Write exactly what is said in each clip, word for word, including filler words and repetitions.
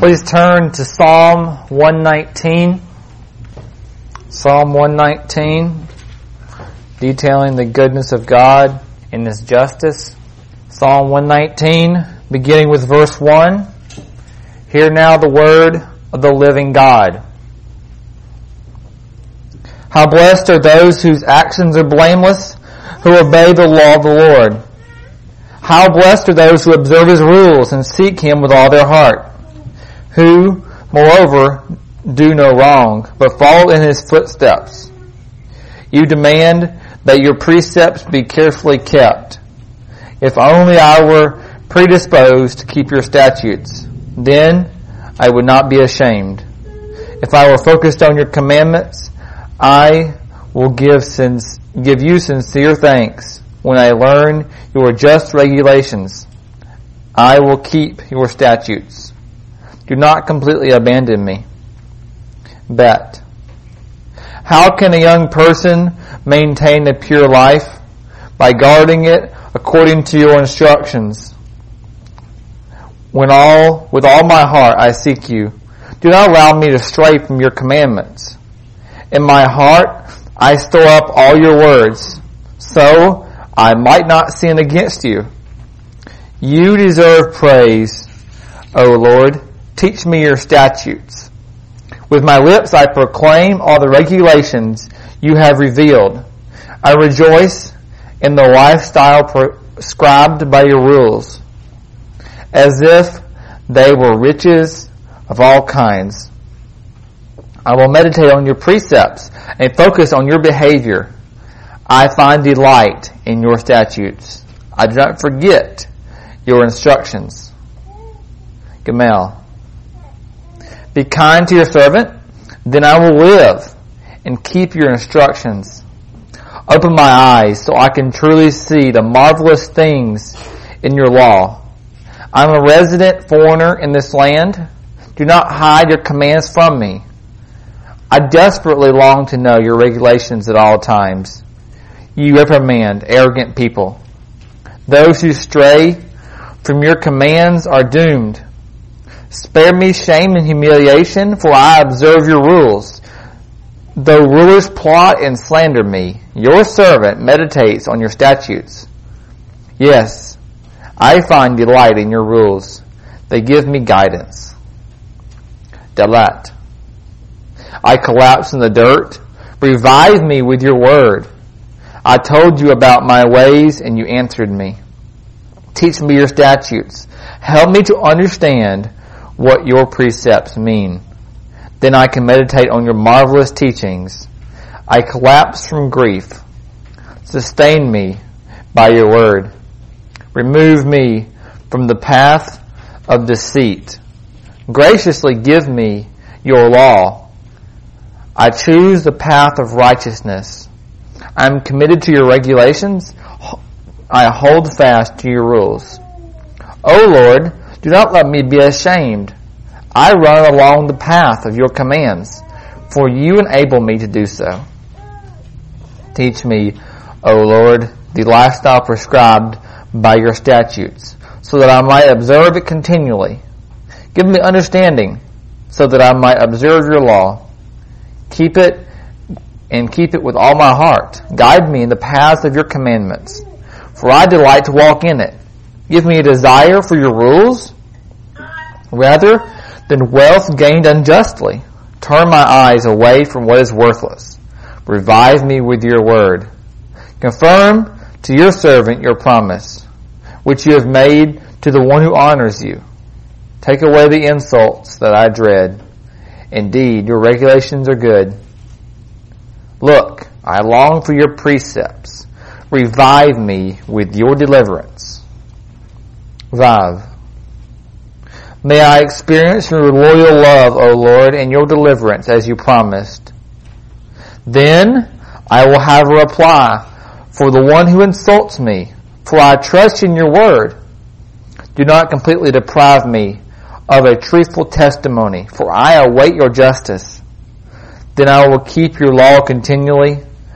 Please turn to Psalm one nineteen. Psalm one nineteen, detailing the goodness of God and His justice. Psalm one nineteen, beginning with verse one. Hear now the word of the living God. How blessed are those whose actions are blameless, who obey the law of the Lord. How blessed are those who observe His rules and seek Him with all their heart, who, moreover, do no wrong, but follow in His footsteps. You demand that your precepts be carefully kept. If only I were predisposed to keep your statutes, then I would not be ashamed. If I were focused on your commandments, I will give sins, give you sincere thanks when I learn your just regulations. I will keep your statutes. Do not completely abandon me. Bet. How can a young person maintain a pure life? By guarding it according to your instructions. When all, with all my heart I seek you, do not allow me to stray from your commandments. In my heart I store up all your words, so I might not sin against you. You deserve praise, O Lord. Teach me your statutes. With my lips I proclaim all the regulations you have revealed. I rejoice in the lifestyle prescribed by your rules, as if they were riches of all kinds. I will meditate on your precepts and focus on your behavior. I find delight in your statutes. I do not forget your instructions. Gamel. Be kind to your servant, then I will live and keep your instructions. Open my eyes so I can truly see the marvelous things in your law. I am a resident foreigner in this land. Do not hide your commands from me. I desperately long to know your regulations at all times. You reprimand arrogant people. Those who stray from your commands are doomed. Spare me shame and humiliation, for I observe your rules. Though rulers plot and slander me, your servant meditates on your statutes. Yes, I find delight in your rules. They give me guidance. Dalat. I collapse in the dirt. Revive me with your word. I told you about my ways, and you answered me. Teach me your statutes. Help me to understand what your precepts mean. Then I can meditate on your marvelous teachings. I collapse from grief. Sustain me by your word. Remove me from the path of deceit. Graciously give me your law. I choose the path of righteousness. I am committed to your regulations. I hold fast to your rules. O Lord, do not let me be ashamed. I run along the path of your commands, for you enable me to do so. Teach me, O Lord, the lifestyle prescribed by your statutes, so that I might observe it continually. Give me understanding, so that I might observe your law. Keep it and keep it with all my heart. Guide me in the paths of your commandments, for I delight to walk in it. Give me a desire for your rules, rather than wealth gained unjustly. Turn my eyes away from what is worthless. Revive me with your word. Confirm to your servant your promise, which you have made to the one who honors you. Take away the insults that I dread. Indeed, your regulations are good. Look, I long for your precepts. Revive me with your deliverance. Vav. May I experience your loyal love, O Lord, and your deliverance as you promised. Then I will have a reply for the one who insults me, for I trust in your word. Do not completely deprive me of a truthful testimony, for I await your justice. Then I will keep your law continually,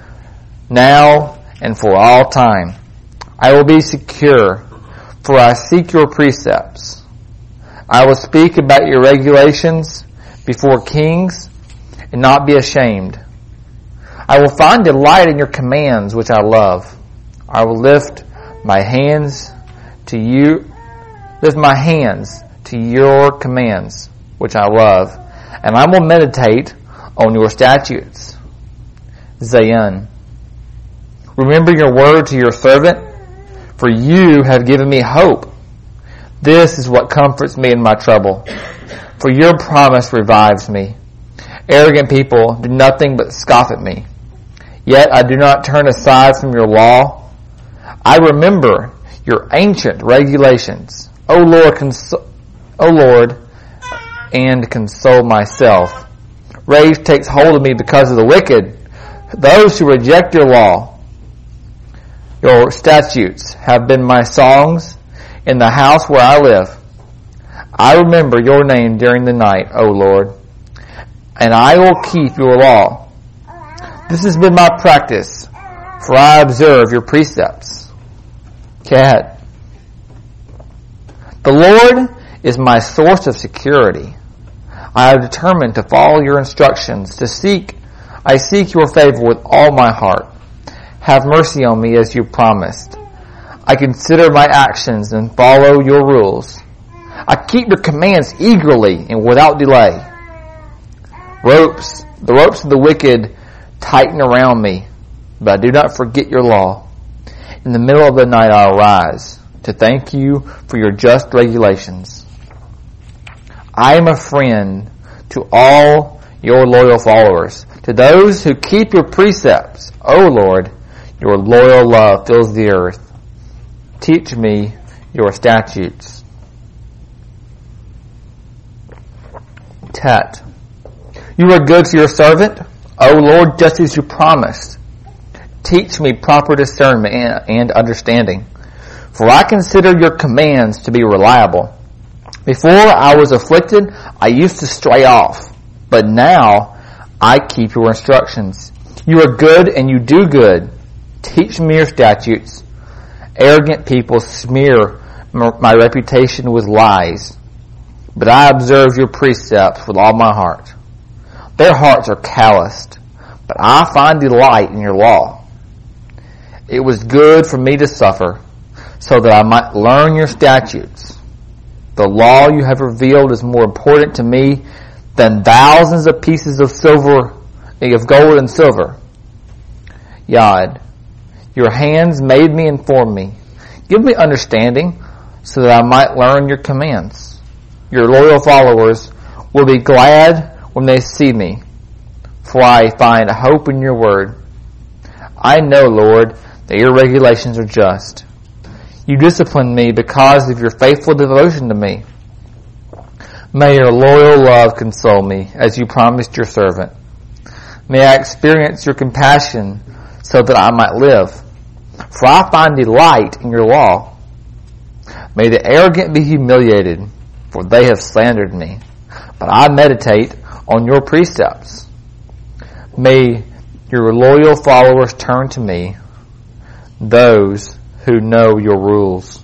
now and for all time. I will be secure, for I seek your precepts. I will speak about your regulations before kings and not be ashamed. I will find delight in your commands, which I love. I will lift my hands to you, lift my hands to your commands, which I love, and I will meditate on your statutes. Zayin. Remember your word to your servant, for you have given me hope. This is what comforts me in my trouble, for your promise revives me. Arrogant people do nothing but scoff at me. Yet I do not turn aside from your law. I remember your ancient regulations. O Lord, console, O Lord, and console myself. Rage takes hold of me because of the wicked, those who reject your law. Your statutes have been my songs in the house where I live. I remember your name during the night, O Lord, and I will keep your law. This has been my practice, for I observe your precepts. Cat. The Lord is my source of security. I have determined to follow your instructions, to seek, I seek your favor with all my heart. Have mercy on me as you promised. I consider my actions and follow your rules. I keep your commands eagerly and without delay. Ropes, the ropes of the wicked tighten around me, but I do not forget your law. In the middle of the night I arise to thank you for your just regulations. I am a friend to all your loyal followers, to those who keep your precepts. O Lord, your loyal love fills the earth. Teach me your statutes. Tet. You are good to your servant, O Lord, just as you promised. Teach me proper discernment and understanding, for I consider your commands to be reliable. Before I was afflicted, I used to stray off, but now I keep your instructions. You are good and you do good. Teach me your statutes. Arrogant people smear my reputation with lies, but I observe your precepts with all my heart. Their hearts are calloused, but I find delight in your law. It was good for me to suffer, so that I might learn your statutes. The law you have revealed is more important to me than thousands of pieces of silver, of gold and silver. Yod, your hands made me and formed me. Give me understanding, so that I might learn your commands. Your loyal followers will be glad when they see me, for I find hope in your word. I know, Lord, that your regulations are just. You discipline me because of your faithful devotion to me. May your loyal love console me, as you promised your servant. May I experience your compassion, so that I might live. For I find delight in your law. May the arrogant be humiliated, for they have slandered me. But I meditate on your precepts. May your loyal followers turn to me, those who know your rules.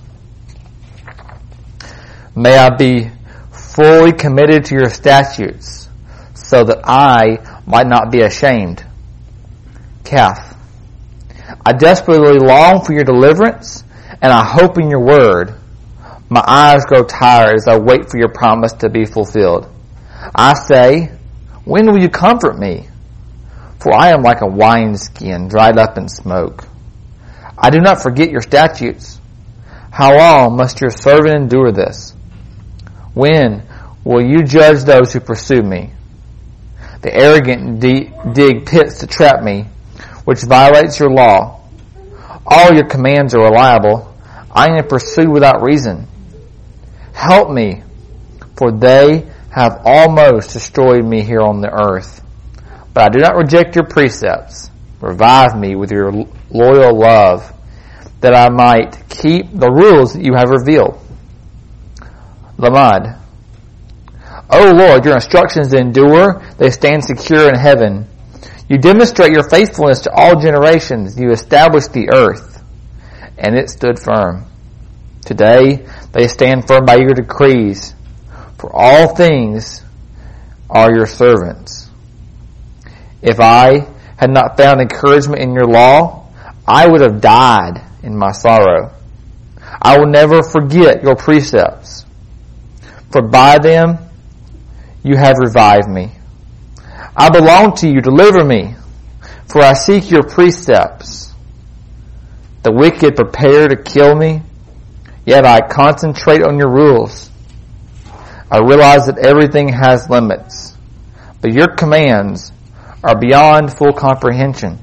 May I be fully committed to your statutes, so that I might not be ashamed. Kaf. I desperately long for your deliverance, and I hope in your word. My eyes grow tired as I wait for your promise to be fulfilled. I say, when will you comfort me? For I am like a wineskin dried up in smoke. I do not forget your statutes. How long must your servant endure this? When will you judge those who pursue me? The arrogant dig pits to trap me, which violates your law. All your commands are reliable. I am pursued without reason. Help me, for they have almost destroyed me here on the earth. But I do not reject your precepts. Revive me with your loyal love, that I might keep the rules that you have revealed. Lamad. O Lord, your instructions endure. They stand secure in heaven. You demonstrate your faithfulness to all generations. You established the earth, and it stood firm. Today, they stand firm by your decrees. for all things are your servants. If I had not found encouragement in your law, I would have died in my sorrow. I will never forget your precepts, for by them you have revived me. I belong to you, deliver me, for I seek your precepts. The wicked prepare to kill me, yet I concentrate on your rules. I realize that everything has limits, but your commands are beyond full comprehension.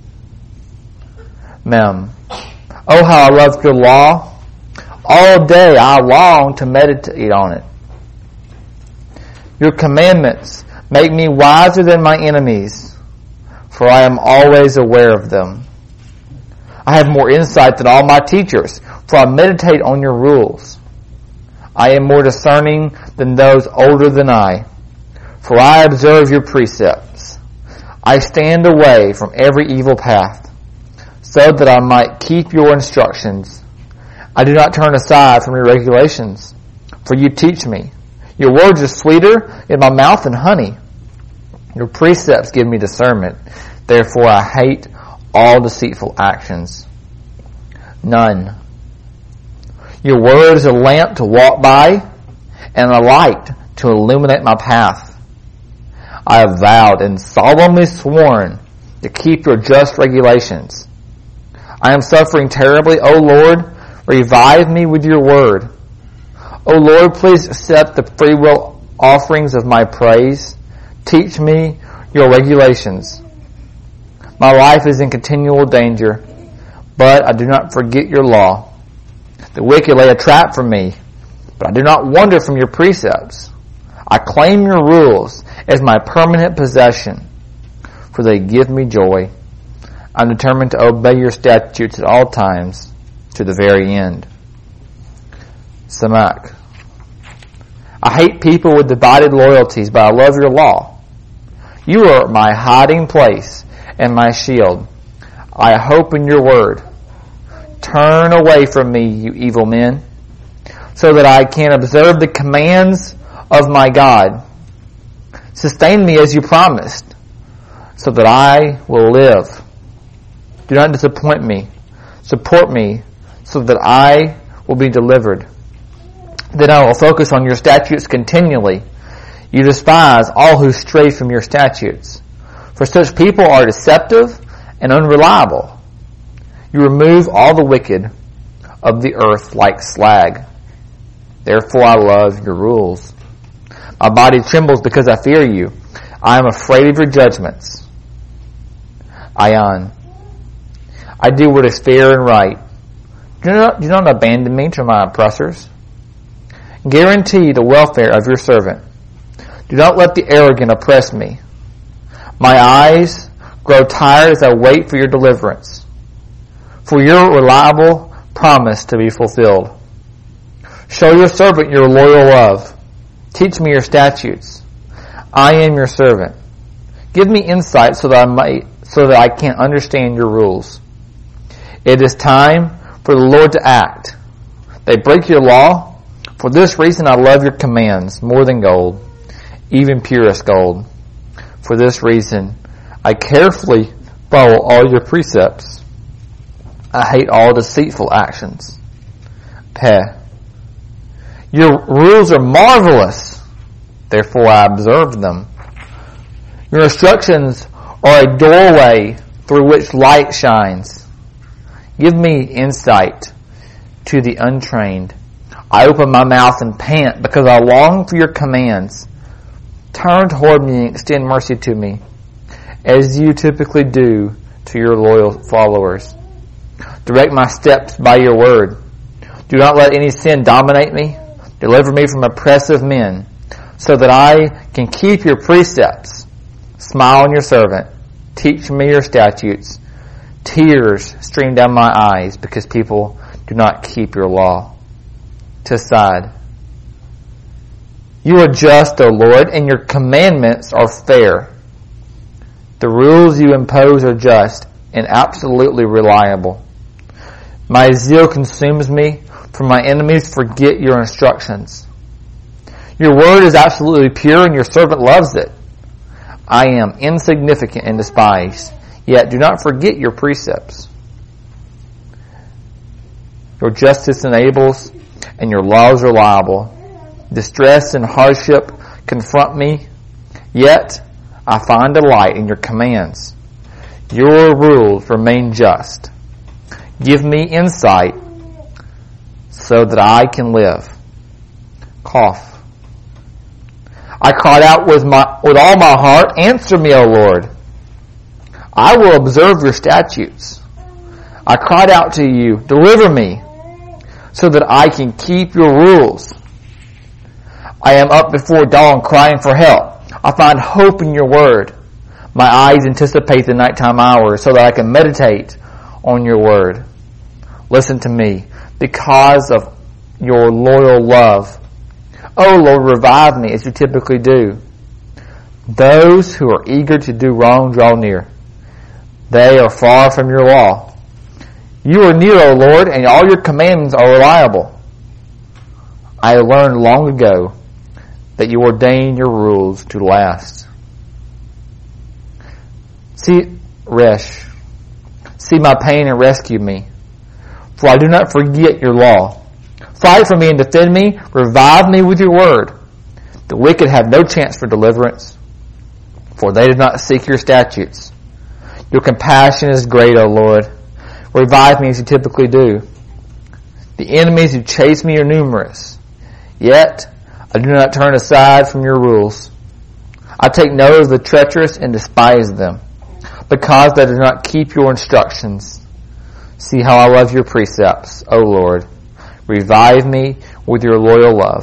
Mem. Oh, how I love your law. All day I long to meditate on it. Your commandments make me wiser than my enemies, for I am always aware of them. I have more insight than all my teachers, for I meditate on your rules. I am more discerning than those older than I, for I observe your precepts. I stand away from every evil path, so that I might keep your instructions. I do not turn aside from your regulations, for you teach me. Your words are sweeter in my mouth than honey. Your precepts give me discernment. Therefore I hate all deceitful actions. None. Your word is a lamp to walk by and a light to illuminate my path. I have vowed and solemnly sworn to keep your just regulations. I am suffering terribly. O Lord, revive me with your word. O Lord, please accept the freewill offerings of my praise. Teach me your regulations. My life is in continual danger, but I do not forget your law. The wicked lay a trap for me, but I do not wander from your precepts. I claim your rules as my permanent possession, for they give me joy. I'm determined to obey your statutes at all times, to the very end. Samak. I hate people with divided loyalties, but I love your law. You are my hiding place and my shield. I hope in your word. Turn away from me, you evil men, so that I can observe the commands of my God. Sustain me as you promised, so that I will live. Do not disappoint me. Support me, so that I will be delivered. Then I will focus on your statutes continually. You despise all who stray from your statutes, for such people are deceptive and unreliable. You remove all the wicked of the earth like slag. Therefore I love your rules. My body trembles because I fear you. I am afraid of your judgments. Ayan. I do what is fair and right. Do not, do not abandon me to my oppressors. Guarantee the welfare of your servant. Do not let the arrogant oppress me. My eyes grow tired as I wait for your deliverance, for your reliable promise to be fulfilled. Show your servant your loyal love. Teach me your statutes. I am your servant. Give me insight so that I might, so that I can understand your rules. It is time for the Lord to act. They break your law. For this reason I love your commands more than gold, even purest gold. For this reason I carefully follow all your precepts. I hate all deceitful actions. Peh. Your rules are marvelous, therefore I observe them. Your instructions are a doorway through which light shines. Give me insight to the untrained. I open my mouth and pant because I long for your commands. Turn toward me and extend mercy to me, as you typically do to your loyal followers. Direct my steps by your word. Do not let any sin dominate me. Deliver me from oppressive men, so that I can keep your precepts. Smile on your servant. Teach me your statutes. Tears stream down my eyes because people do not keep your law. Tesad. You are just, O Lord, and your commandments are fair. The rules you impose are just and absolutely reliable. My zeal consumes me, for my enemies forget your instructions. Your word is absolutely pure and your servant loves it. I am insignificant and despised, yet do not forget your precepts. Your justice enables and your laws are reliable. Distress and hardship confront me, yet I find delight in your commands. Your rules remain just. Give me insight so that I can live. Cough. I cried out with my with all my heart, answer me, O Lord. I will observe your statutes. I cried out to you, deliver me, so that I can keep your rules. I am up before dawn crying for help. I find hope in your word. My eyes anticipate the nighttime hours so that I can meditate on your word. Listen to me because of your loyal love. Oh Lord, revive me as you typically do. Those who are eager to do wrong draw near. They are far from your law. You are near, O Lord, and all your commands are reliable. I learned long ago that you ordain your rules to last. See, Resh, see my pain and rescue me, for I do not forget your law. Fight for me and defend me. Revive me with your word. The wicked have no chance for deliverance, for they did not seek your statutes. Your compassion is great, O Lord. Revive me as you typically do. The enemies who chase me are numerous, yet I do not turn aside from your rules. I take note of the treacherous and despise them, because they do not keep your instructions. See how I love your precepts, O Lord. Revive me with your loyal love.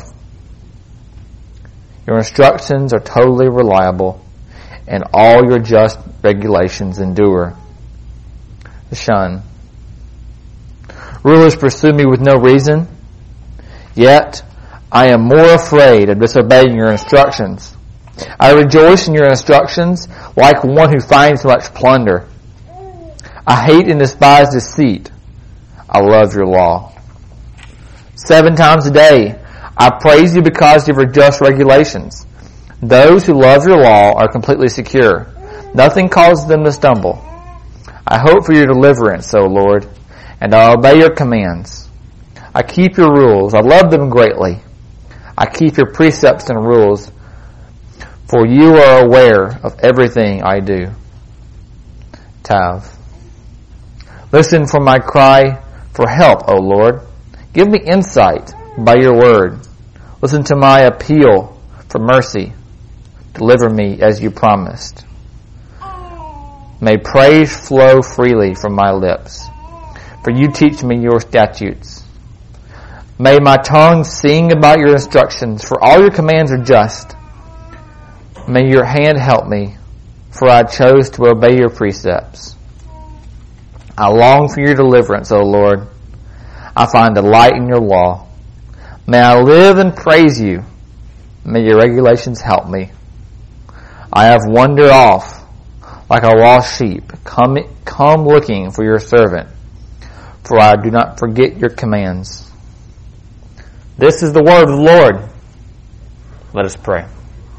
Your instructions are totally reliable, and all your just regulations endure. The Shun. Rulers pursue me with no reason, yet I am more afraid of disobeying your instructions. I rejoice in your instructions like one who finds much plunder. I hate and despise deceit. I love your law. Seven times a day, I praise you because of your just regulations. Those who love your law are completely secure. Nothing causes them to stumble. I hope for your deliverance, O Lord, and I obey your commands. I keep your rules. I love them greatly. I keep your precepts and rules, for you are aware of everything I do. Tav. Listen for my cry for help, O Lord. Give me insight by your word. Listen to my appeal for mercy. Deliver me as you promised. May praise flow freely from my lips, for you teach me your statutes. May my tongue sing about your instructions, for all your commands are just. May your hand help me, for I chose to obey your precepts. I long for your deliverance, O Lord. I find delight in your law. May I live and praise you. May your regulations help me. I have wandered off like a lost sheep. Come, come looking for your servant, for I do not forget your commands. This is the word of the Lord. Let us pray.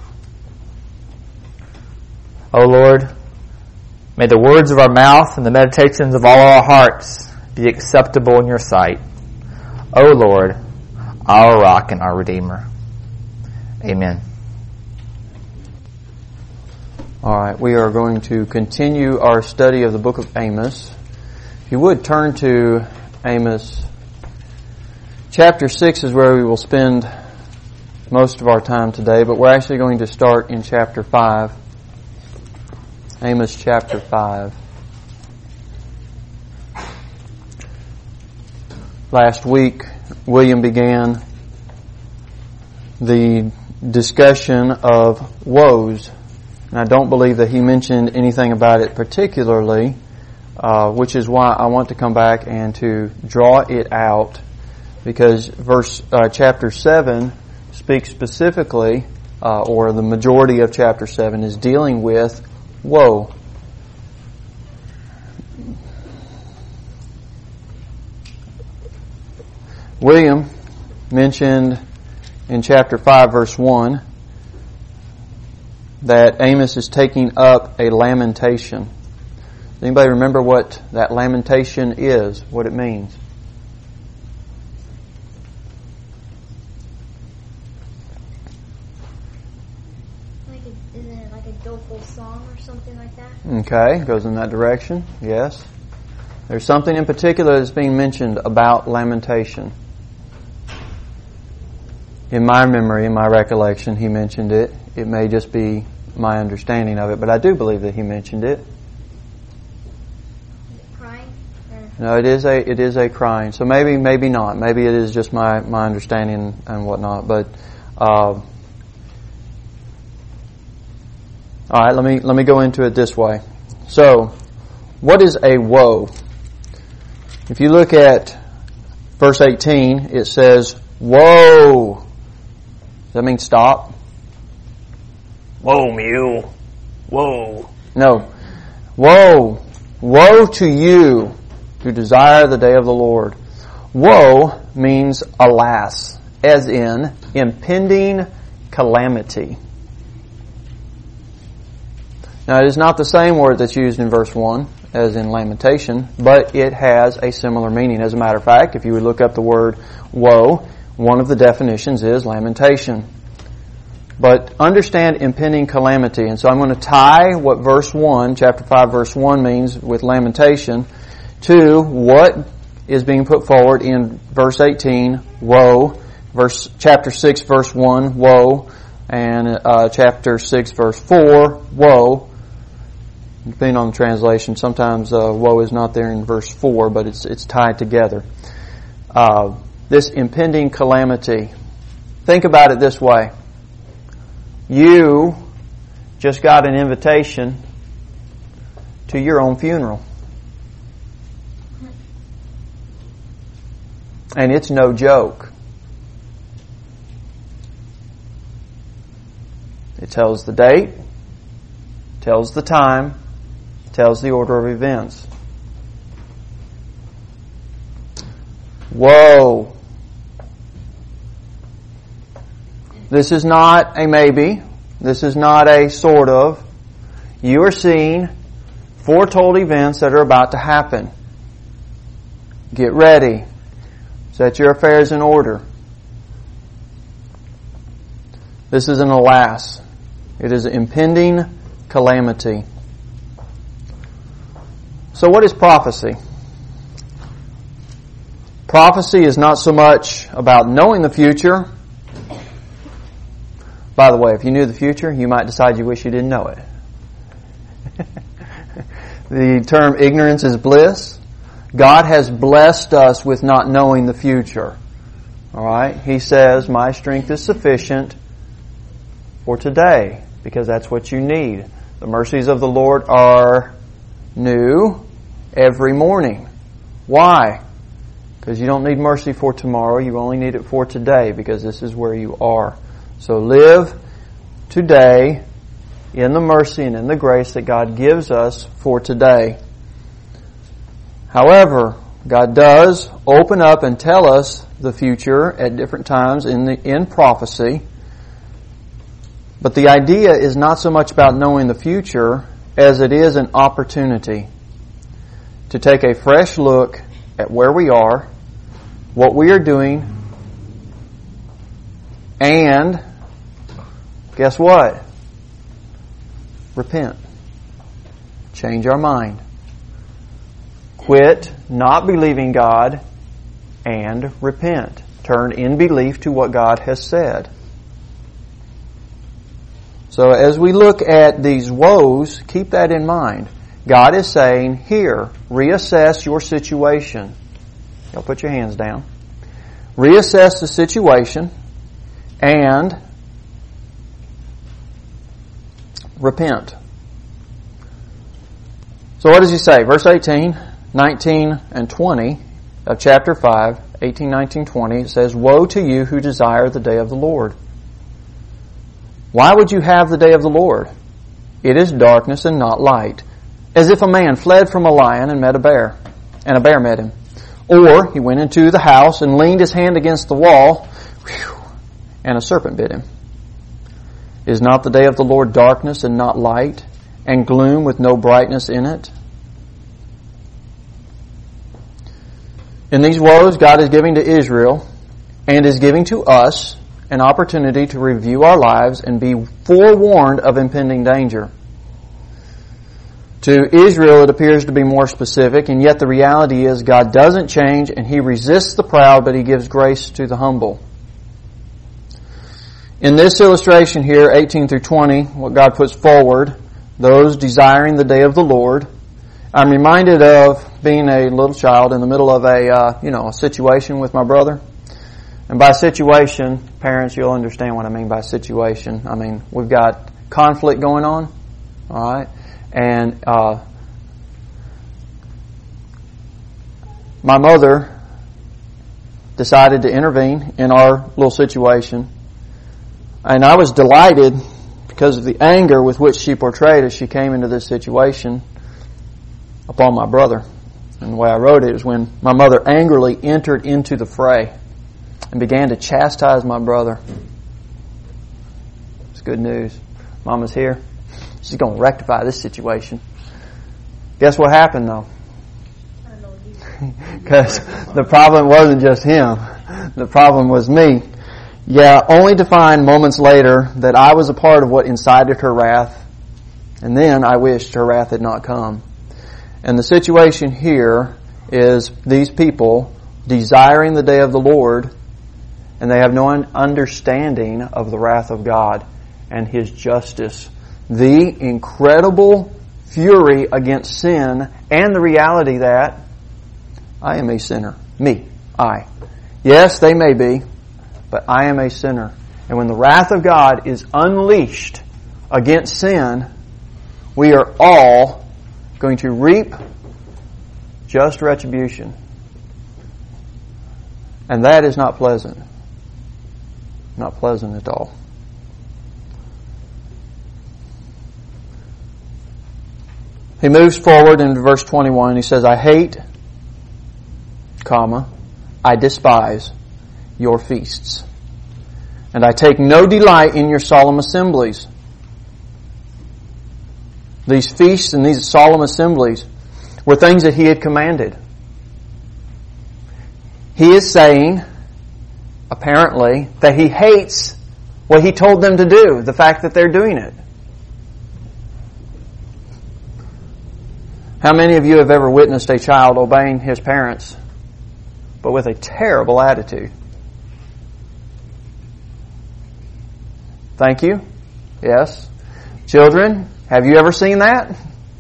O Lord, may the words of our mouth and the meditations of all our hearts be acceptable in your sight. O Lord, our rock and our Redeemer. Amen. All right, we are going to continue our study of the book of Amos. If you would turn to Amos. Chapter six is where we will spend most of our time today, but we're actually going to start in chapter five. Amos chapter five. Last week, William began the discussion of woes. And I don't believe that he mentioned anything about it particularly, uh, which is why I want to come back and to draw it out, because verse uh, chapter seven speaks specifically, uh, or the majority of chapter seven is dealing with woe. William mentioned in chapter five, verse one, that Amos is taking up a lamentation. Does anybody remember what that lamentation is, what it means? Like a, isn't it like a doleful song or something like that? Okay, goes in that direction, yes. There's something in particular that's being mentioned about lamentation. In my memory, in my recollection, he mentioned it. It may just be my understanding of it, but I do believe that he mentioned it. Is it crying? Or? No, it is a it is a crying. So maybe maybe not. Maybe it is just my, my understanding and whatnot. But uh, all right, let me let me go into it this way. So, what is a woe? If you look at verse eighteen, it says, "Woe." Does that mean stop? Whoa, mule. Whoa. No. Woe. Woe to you who desire the day of the Lord. Woe means alas, as in impending calamity. Now, it is not the same word that's used in verse one as in lamentation, but it has a similar meaning. As a matter of fact, if you would look up the word woe, one of the definitions is lamentation. But understand impending calamity. And so I'm going to tie what verse one, chapter five, verse one means with lamentation to what is being put forward in verse eighteen, woe, verse chapter six, verse one, woe, and uh, chapter six, verse four, woe. Depending on the translation, sometimes uh, woe is not there in verse four, but it's it's tied together. Uh, this impending calamity. Think about it this way. You just got an invitation to your own funeral. And it's no joke. It tells the date, tells the time, tells the order of events. Woe. This is not a maybe. This is not a sort of. You are seeing foretold events that are about to happen. Get ready. Set your affairs in order. This is an alas. It is an impending calamity. So what is prophecy? Prophecy is not so much about knowing the future. By the way, if you knew the future, you might decide you wish you didn't know it. The term ignorance is bliss. God has blessed us with not knowing the future. Alright? He says, my strength is sufficient for today, because that's what you need. The mercies of the Lord are new every morning. Why? Because you don't need mercy for tomorrow, you only need it for today, because this is where you are. So live today in the mercy and in the grace that God gives us for today. However, God does open up and tell us the future at different times in the in prophecy. But the idea is not so much about knowing the future as it is an opportunity to take a fresh look at where we are, what we are doing, and guess what? Repent. Change our mind. Quit not believing God and repent. Turn in belief to what God has said. So as we look at these woes, keep that in mind. God is saying, here, reassess your situation. Y'all put your hands down. Reassess the situation and repent. So what does he say? Verse eighteen, nineteen, and twenty of chapter five, eighteen, nineteen, twenty, it says, woe to you who desire the day of the Lord. Why would you have the day of the Lord? It is darkness and not light, as if a man fled from a lion and met a bear, and a bear met him. Or he went into the house and leaned his hand against the wall, whew, and a serpent bit him. Is not the day of the Lord darkness and not light, and gloom with no brightness in it? In these woes, God is giving to Israel and is giving to us an opportunity to review our lives and be forewarned of impending danger. To Israel, it appears to be more specific, and yet the reality is God doesn't change, and He resists the proud, but He gives grace to the humble. In this illustration here, eighteen through twenty, what God puts forward, those desiring the day of the Lord, I'm reminded of being a little child in the middle of a, uh, you know, a situation with my brother. And by situation, parents, you'll understand what I mean by situation. I mean, we've got conflict going on, all right? And uh, my mother decided to intervene in our little situation. And I was delighted because of the anger with which she portrayed as she came into this situation upon my brother. And the way I wrote it is when my mother angrily entered into the fray and began to chastise my brother. It's good news. Mama's here. She's going to rectify this situation. Guess what happened though? Because the problem wasn't just him. The problem was me. Yeah, only to find moments later that I was a part of what incited her wrath. And then I wished her wrath had not come. And the situation here is these people desiring the day of the Lord, and they have no understanding of the wrath of God and His justice. The incredible fury against sin and the reality that I am a sinner. Me. I. Yes, they may be, but I am a sinner. And when the wrath of God is unleashed against sin, we are all going to reap just retribution. And that is not pleasant. Not pleasant at all. He moves forward in verse twenty-one. He says, I hate, comma, I despise your feasts. And I take no delight in your solemn assemblies. These feasts and these solemn assemblies were things that He had commanded. He is saying, apparently, that He hates what He told them to do, the fact that they're doing it. How many of you have ever witnessed a child obeying his parents, but with a terrible attitude? Thank you. Yes. Children, have you ever seen that?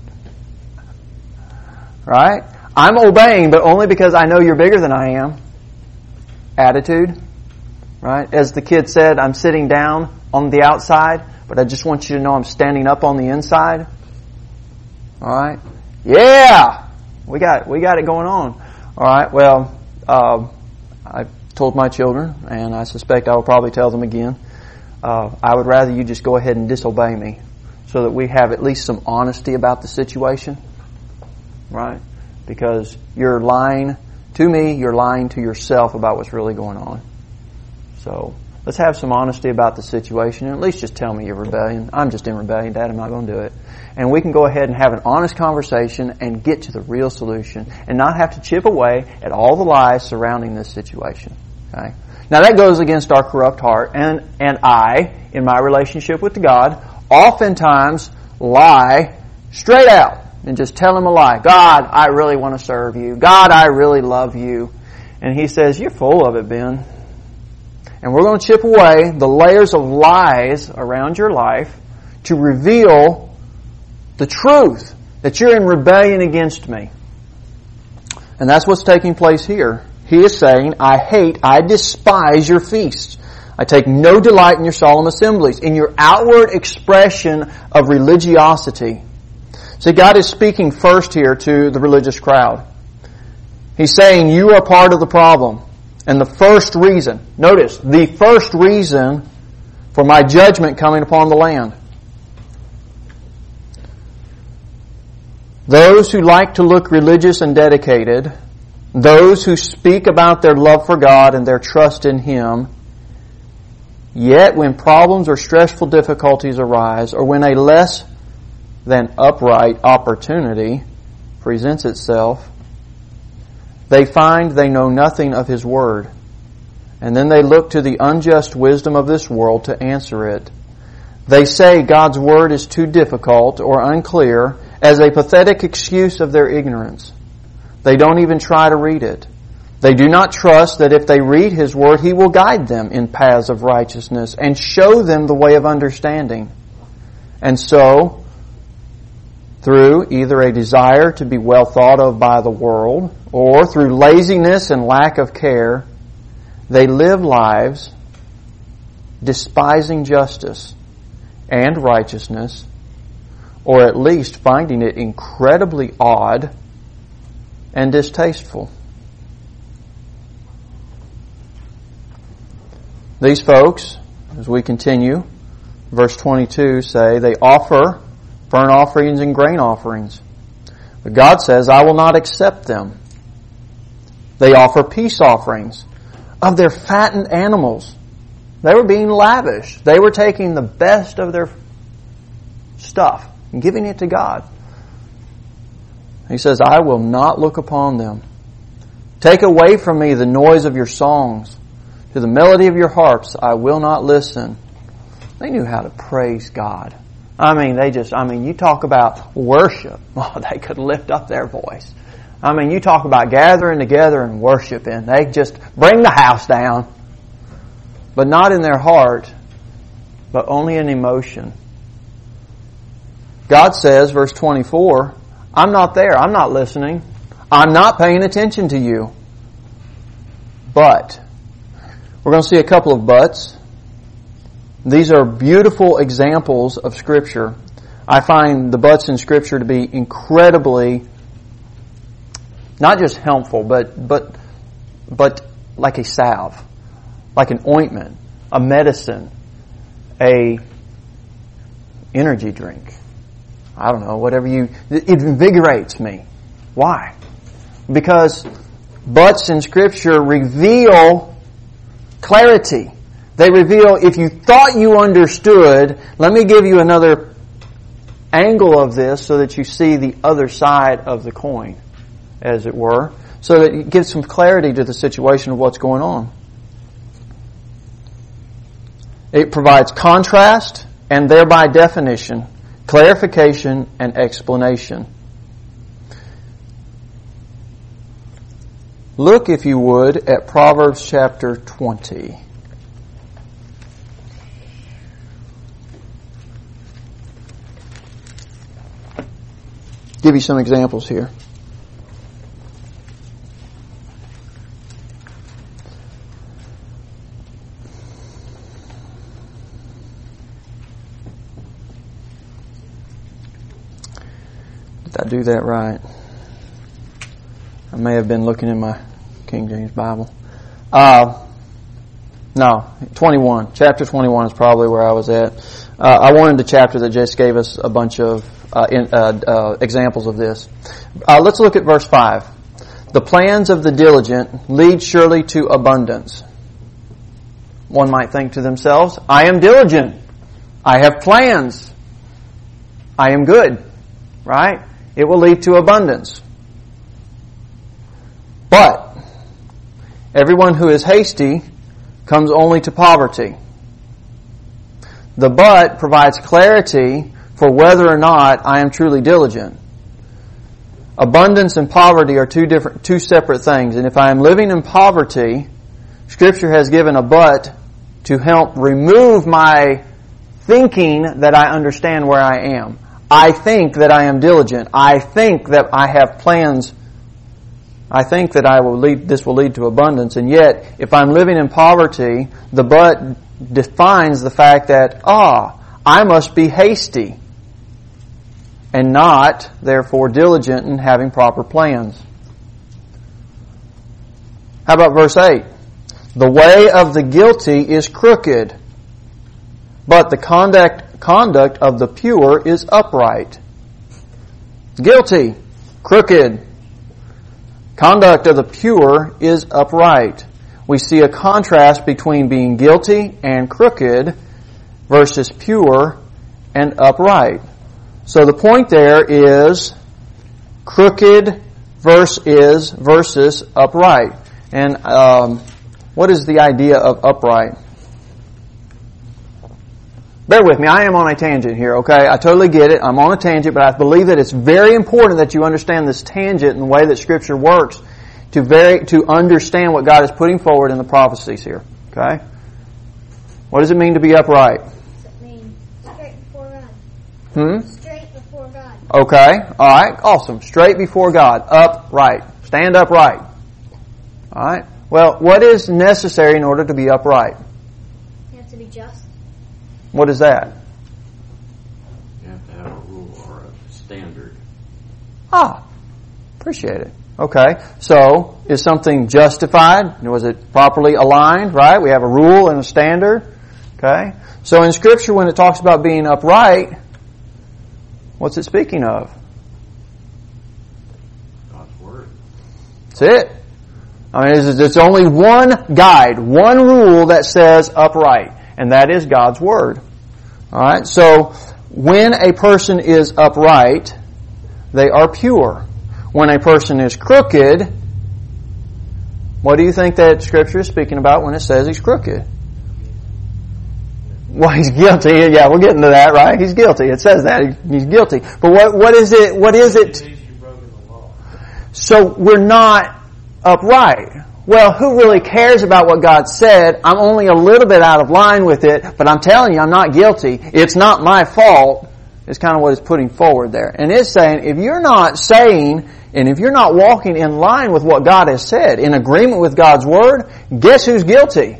Right? I'm obeying, but only because I know you're bigger than I am. Attitude. Right? As the kid said, I'm sitting down on the outside, but I just want you to know I'm standing up on the inside. Alright? Yeah! We got we got it going on. Alright, well, uh, I told my children, and I suspect I will probably tell them again, uh, I would rather you just go ahead and disobey me so that we have at least some honesty about the situation. Right? Because you're lying to me, you're lying to yourself about what's really going on. So, let's have some honesty about the situation and at least just tell me you're rebellion. I'm just in rebellion, Dad, I'm not going to do it. And we can go ahead and have an honest conversation and get to the real solution and not have to chip away at all the lies surrounding this situation. Okay? Now that goes against our corrupt heart, and, and I, in my relationship with God, oftentimes lie straight out and just tell Him a lie. God, I really want to serve you. God, I really love you. And He says, you're full of it, Ben. And we're going to chip away the layers of lies around your life to reveal the truth that you're in rebellion against me. And that's what's taking place here. He is saying, I hate, I despise your feasts. I take no delight in your solemn assemblies, in your outward expression of religiosity. See, God is speaking first here to the religious crowd. He's saying, you are part of the problem. And the first reason, notice, the first reason for my judgment coming upon the land. Those who like to look religious and dedicated, those who speak about their love for God and their trust in Him, Yet when problems or stressful difficulties arise, or when a less than upright opportunity presents itself, they find they know nothing of His Word. And then they look to the unjust wisdom of this world to answer it. They say God's Word is too difficult or unclear as a pathetic excuse of their ignorance. They don't even try to read it. They do not trust that if they read His Word, He will guide them in paths of righteousness and show them the way of understanding. And so, through either a desire to be well thought of by the world, or through laziness and lack of care, they live lives despising justice and righteousness, or at least finding it incredibly odd and distasteful. These folks, as we continue, verse twenty-two say, they offer burnt offerings and grain offerings. But God says, I will not accept them. They offer peace offerings of their fattened animals. They were being lavish. They were taking the best of their stuff and giving it to God. He says, I will not look upon them. Take away from me the noise of your songs. To the melody of your harps, I will not listen. They knew how to praise God. I mean, they just, I mean, you talk about worship. Oh, they could lift up their voice. I mean, you talk about gathering together and worshiping. They just bring the house down. But not in their heart, but only in emotion. God says, verse twenty-four, I'm not there. I'm not listening. I'm not paying attention to you. But, we're going to see a couple of buts. These are beautiful examples of Scripture. I find the buts in Scripture to be incredibly, not just helpful, but but but like a salve, like an ointment, a medicine, a energy drink. I don't know, whatever you, it invigorates me. Why? Because buts in Scripture reveal clarity. They reveal, if you thought you understood, let me give you another angle of this so that you see the other side of the coin, as it were, so that it gives some clarity to the situation of what's going on. It provides contrast and thereby definition, clarification and explanation. Look, if you would, at Proverbs chapter twenty. Give you some examples here. Did I do that right? I may have been looking in my King James Bible. Uh, no, twenty-one. Chapter twenty-one is probably where I was at. Uh, I wanted the chapter that just gave us a bunch of uh, in, uh, uh, examples of this. Uh, let's look at verse five. The plans of the diligent lead surely to abundance. One might think to themselves, I am diligent. I have plans. I am good. Right? It will lead to abundance. But everyone who is hasty comes only to poverty. The but provides clarity for whether or not I am truly diligent. Abundance and poverty are two different, two separate things. And if I am living in poverty, Scripture has given a but to help remove my thinking that I understand where I am. I think that I am diligent. I think that I have plans. I think that I will lead, this will lead to abundance. And yet, if I'm living in poverty, the but defines the fact that, ah, I must be hasty and not, therefore, diligent in having proper plans. How about verse eight? The way of the guilty is crooked, but the conduct, conduct of the pure is upright. Guilty, crooked. Conduct of the pure is upright. we see a contrast between being guilty and crooked versus pure and upright. So the point there is crooked versus versus upright. And um, what is the idea of upright? Bear with me, I am on a tangent here, okay? I totally get it. I'm on a tangent, but I believe that it's very important that you understand this tangent and the way that Scripture works to very to understand what God is putting forward in the prophecies here, okay? What does it mean to be upright? What does it mean? Straight before God. Hmm? Straight before God. Okay, alright, awesome. Straight before God, upright. Stand upright. Alright? Well, what is necessary in order to be upright? You have to be just. What is that? You have to have a rule or a standard. Ah, appreciate it. Okay, so is something justified? Was it properly aligned, right? We have a rule and a standard. Okay, so in Scripture when it talks about being upright, what's it speaking of? God's Word. That's it. I mean, it's, it's only one guide, one rule that says upright, and that is God's Word. Alright, so when a person is upright, they are pure. When a person is crooked, what do you think that Scripture is speaking about when it says he's crooked? Well, he's guilty. Yeah, we're getting to that, right? He's guilty. It says that. He's guilty. But what, what is it, what is it? So we're not upright. Well, who really cares about what God said? I'm only a little bit out of line with it, but I'm telling you, I'm not guilty. It's not my fault. It's kind of what it's putting forward there. And it's saying, if you're not saying, and if you're not walking in line with what God has said, in agreement with God's Word, guess who's guilty?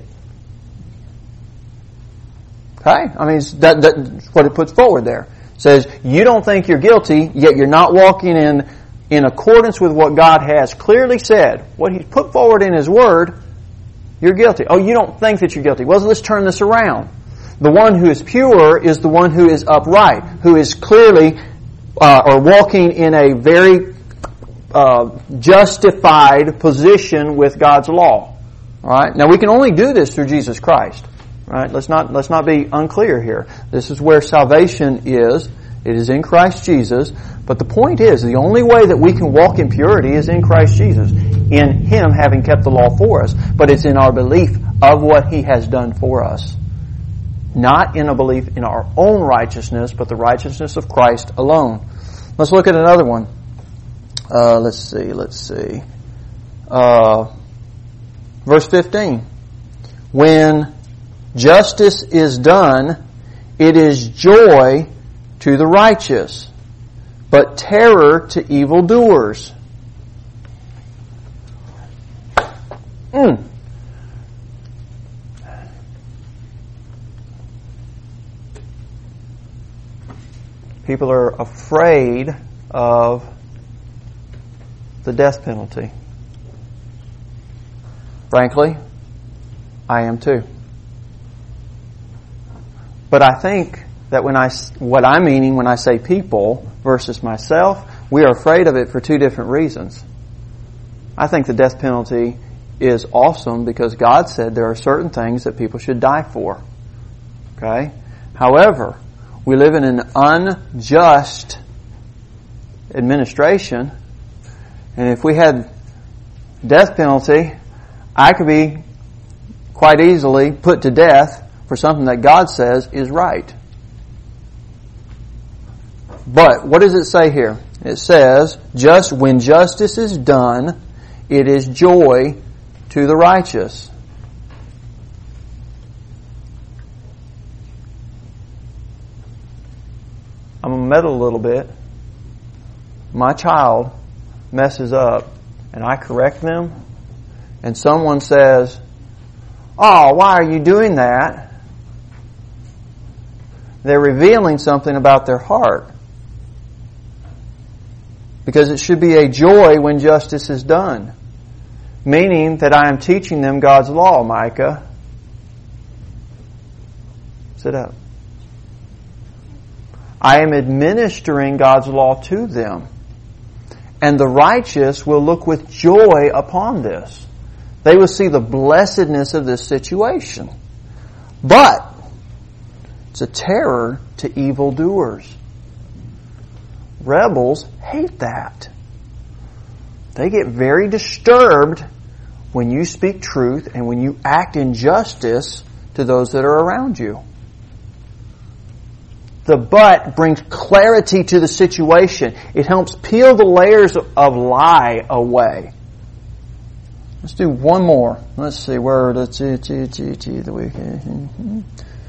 Okay? I mean, that, that's what it puts forward there. It says, you don't think you're guilty, yet you're not walking in, in accordance with what God has clearly said. What He's put forward in His Word, you're guilty. Oh, you don't think that you're guilty. Well, let's turn this around. The one who is pure is the one who is upright, who is clearly uh, or walking in a very uh, justified position with God's law. All right. Now we can only do this through Jesus Christ. Right? Let's not let's not be unclear here. This is where salvation is. It is in Christ Jesus. But the point is, the only way that we can walk in purity is in Christ Jesus, in Him having kept the law for us. But it's in our belief of what He has done for us. Not in a belief in our own righteousness, but the righteousness of Christ alone. Let's look at another one. Uh, let's see, let's see. Uh, verse fifteen. When justice is done, it is joy to the righteous, but terror to evildoers. Mm. People are afraid of the death penalty. Frankly, I am too. But I think that when I, what I'm meaning when I say people versus myself, we are afraid of it for two different reasons. I think the death penalty is awesome because God said there are certain things that people should die for. Okay? However, we live in an unjust administration, and if we had death penalty, I could be quite easily put to death for something that God says is right. But what does it say here? It says, just when justice is done, it is joy to the righteous. I'm going to meddle a little bit. My child messes up and I correct them, and someone says, "Oh, why are you doing that?" They're revealing something about their heart. Because it should be a joy when justice is done. Meaning that I am teaching them God's law, Micah. Sit up. I am administering God's law to them. And the righteous will look with joy upon this. They will see the blessedness of this situation. But it's a terror to evildoers. Rebels hate that. They get very disturbed when you speak truth and when you act in justice to those that are around you. The but brings clarity to the situation. It helps peel the layers of lie away. Let's do one more. Let's see where let's see, see, see, see the weekend.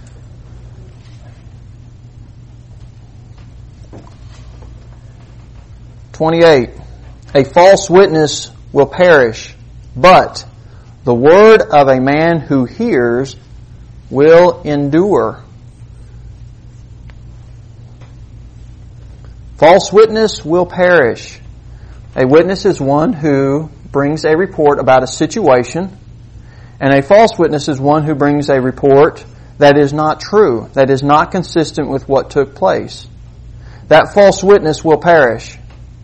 twenty-eight. A false witness will perish, but the word of a man who hears will endure. False witness will perish. A witness is one who brings a report about a situation, and a false witness is one who brings a report that is not true, that is not consistent with what took place. That false witness will perish.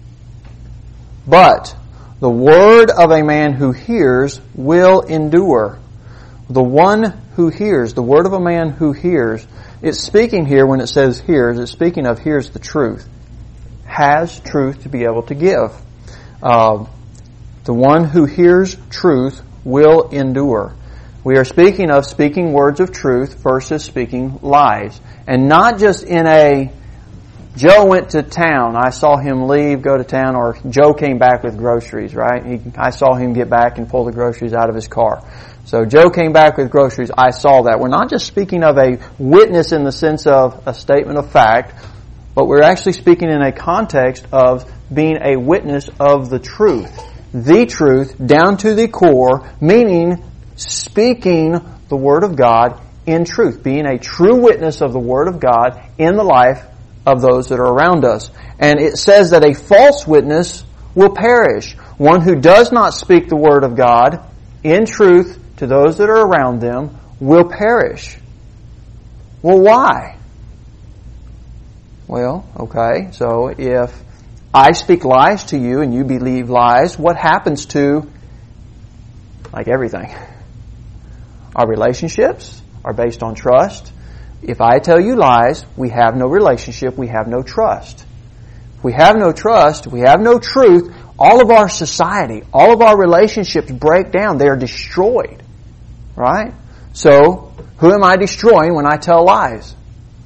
But the word of a man who hears will endure. The one who hears, the word of a man who hears, it's speaking here when it says hears, it's speaking of hears the truth. Has truth to be able to give. Uh, the one who hears truth will endure. We are speaking of speaking words of truth versus speaking lies. And not just in a, Joe went to town, I saw him leave, go to town, or Joe came back with groceries, right? He, I saw him get back and pull the groceries out of his car. So Joe came back with groceries, I saw that. We're not just speaking of a witness in the sense of a statement of fact, but we're actually speaking in a context of being a witness of the truth. The truth, down to the core, meaning speaking the Word of God in truth. Being a true witness of the Word of God in the life of those that are around us. And it says that a false witness will perish. One who does not speak the Word of God in truth to those that are around them will perish. Well, why? Well, okay, so if I speak lies to you and you believe lies, what happens to, like everything? Our relationships are based on trust. If I tell you lies, we have no relationship, we have no trust. If we have no trust, we have no truth, all of our society, all of our relationships break down. They are destroyed. Right? So, who am I destroying when I tell lies?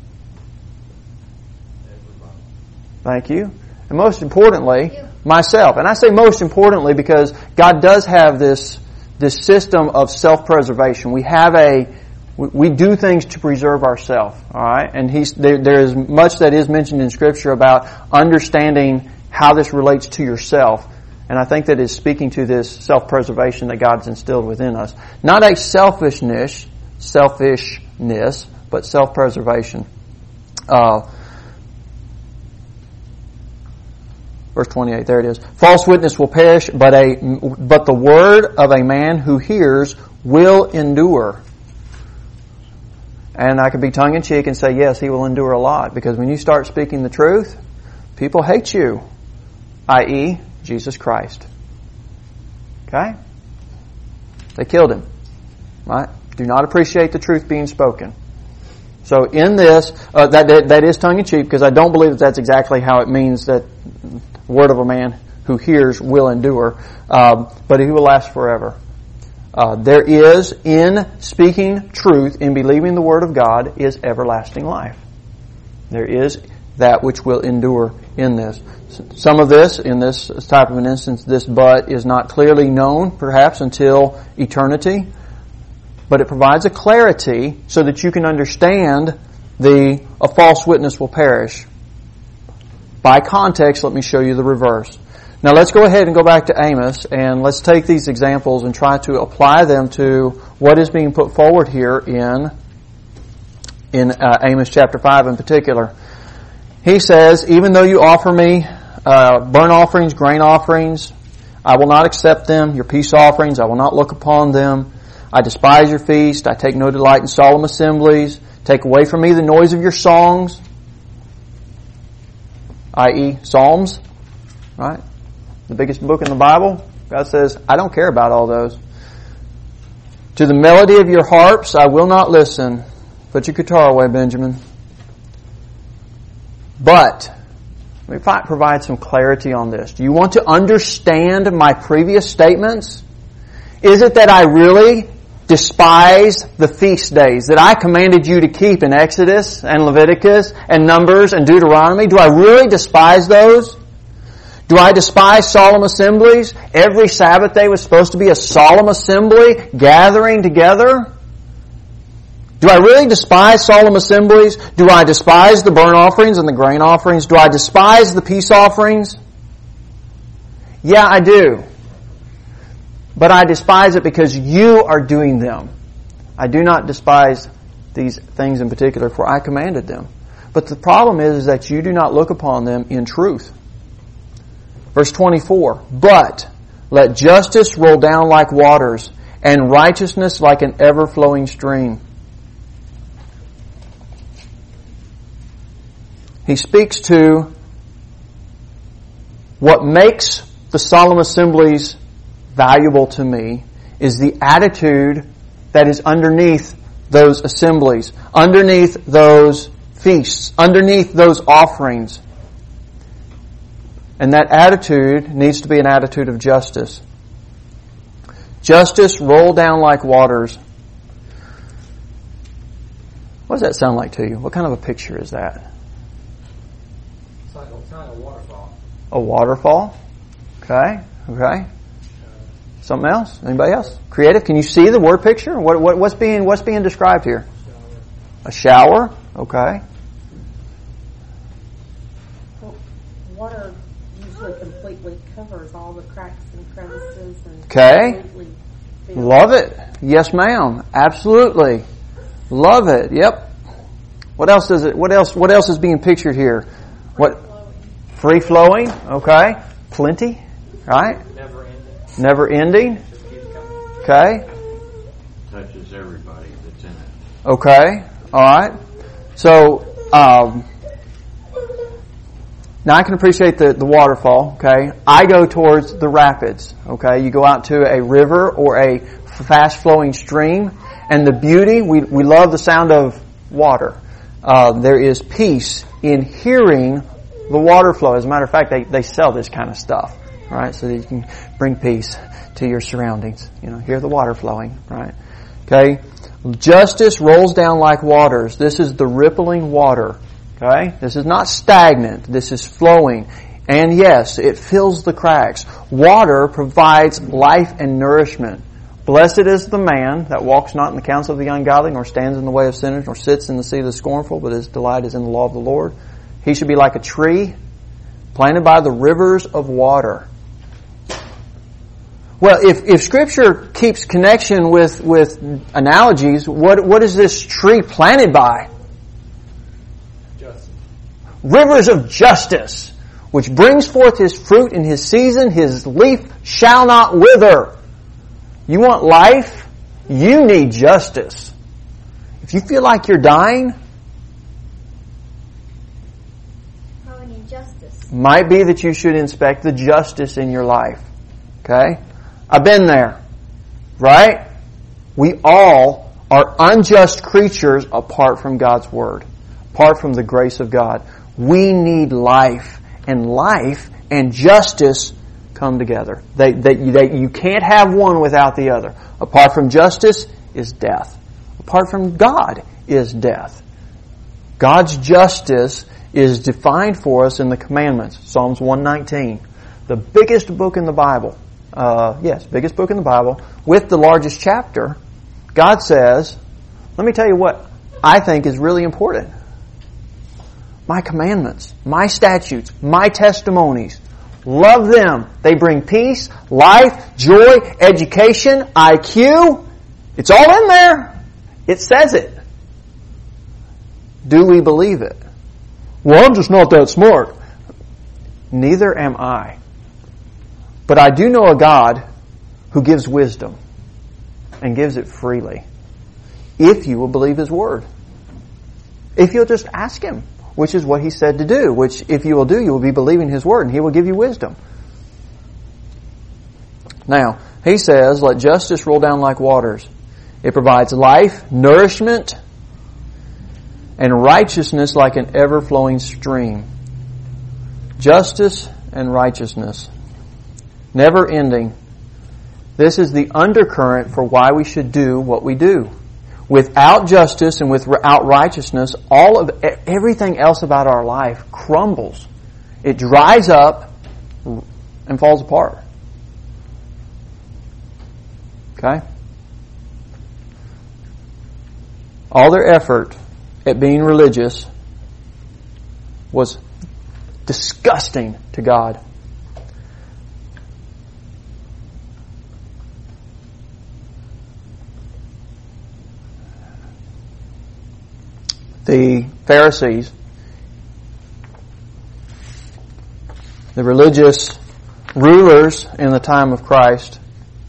Thank you. And most importantly, myself. And I say most importantly because God does have this, this system of self-preservation. We have a, we do things to preserve ourselves. Alright? And he's, there, there is much that is mentioned in Scripture about understanding how this relates to yourself. And I think that is speaking to this self-preservation that God's instilled within us. Not a selfishness, selfishness, but self-preservation. Uh, Verse twenty-eight, there it is. False witness will perish, but a but the word of a man who hears will endure. And I could be tongue-in-cheek and say, yes, he will endure a lot. Because when you start speaking the truth, people hate you. that is, Jesus Christ. Okay? They killed him. Right? Do not appreciate the truth being spoken. So in this, uh, that, that that is tongue-in-cheek because I don't believe that that's exactly how it means that the word of a man who hears will endure, um, but he will last forever. Uh, there is, in speaking truth, in believing the Word of God, is everlasting life. There is that which will endure in this. Some of this, in this type of an instance, this but is not clearly known, perhaps, until eternity. But it provides a clarity so that you can understand the a false witness will perish. By context, let me show you the reverse. Now let's go ahead and go back to Amos and let's take these examples and try to apply them to what is being put forward here in in uh, Amos chapter five in particular. He says, even though you offer me uh, burnt offerings, grain offerings, I will not accept them. Your peace offerings, I will not look upon them. I despise your feast. I take no delight in solemn assemblies. Take away from me the noise of your songs, that is. Psalms, right? The biggest book in the Bible. God says, I don't care about all those. To the melody of your harps I will not listen. Put your guitar away, Benjamin. But, let me provide some clarity on this. Do you want to understand my previous statements? Is it that I really despise the feast days that I commanded you to keep in Exodus and Leviticus and Numbers and Deuteronomy? Do I really despise those? Do I despise solemn assemblies? Every Sabbath day was supposed to be a solemn assembly, gathering together. Do I really despise solemn assemblies? Do I despise the burnt offerings and the grain offerings? Do I despise the peace offerings? Yeah, I do. But I despise it because you are doing them. I do not despise these things in particular, for I commanded them. But the problem is, is that you do not look upon them in truth. Verse twenty-four, but let justice roll down like waters, and righteousness like an ever-flowing stream. He speaks to what makes the solemn assemblies valuable to me is the attitude that is underneath those assemblies, underneath those feasts, underneath those offerings. And that attitude needs to be an attitude of justice. Justice roll down like waters. What does that sound like to you? What kind of a picture is that? It's like, it's like a waterfall. A waterfall? Okay, okay. Something else? Anybody else? Creative? Can you see the word picture? What, what what's being what's being described here? A shower. Okay. Well, water usually completely covers all the cracks and crevices and Okay. completely fills. Love it. Yes, ma'am. Absolutely. Love it. Yep. What else is it? What else? What else is being pictured here? What? Free flowing. Okay. Plenty. Right. Never ending. Never ending. Okay. Touches everybody that's in it. Okay. All right. So, um, now I can appreciate the, the waterfall. Okay. I go towards the rapids. Okay. You go out to a river or a fast flowing stream, and the beauty, we, we love the sound of water. Uh, there is peace in hearing the water flow. As a matter of fact, they, they sell this kind of stuff. Right, so that you can bring peace to your surroundings. You know, hear the water flowing, right? Okay? Justice rolls down like waters. This is the rippling water. Okay? This is not stagnant. This is flowing. And yes, it fills the cracks. Water provides life and nourishment. Blessed is the man that walks not in the counsel of the ungodly, nor stands in the way of sinners, nor sits in the seat of the scornful, but his delight is in the law of the Lord. He should be like a tree planted by the rivers of water. Well, if, if Scripture keeps connection with, with analogies, what, what is this tree planted by? Justice. Rivers of justice, which brings forth his fruit in his season, his leaf shall not wither. You want life? You need justice. If you feel like you're dying, Probably need justice. might be that you should inspect the justice in your life. Okay? I've been there. Right? We all are unjust creatures apart from God's Word. Apart from the grace of God. We need life. And life and justice come together. They, they, they, you can't have one without the other. Apart from justice is death. Apart from God is death. God's justice is defined for us in the commandments. Psalms one nineteen. The biggest book in the Bible. Uh, yes, biggest book in the Bible, with the largest chapter. God says, let me tell you what I think is really important. My commandments, my statutes, my testimonies. Love them. They bring peace, life, joy, education, I Q. It's all in there. It says it. Do we believe it? Well, I'm just not that smart. Neither am I. But I do know a God who gives wisdom and gives it freely. If you will believe His Word. If you'll just ask Him, which is what He said to do, which if you will do, you will be believing His Word and He will give you wisdom. Now, He says, let justice roll down like waters. It provides life, nourishment, and righteousness like an ever-flowing stream. Justice and righteousness. Never ending. This is the undercurrent for why we should do what we do. Without justice and without righteousness, all of everything else about our life crumbles. It dries up and falls apart. Okay? All their effort at being religious was disgusting to God. The Pharisees, the religious rulers in the time of Christ,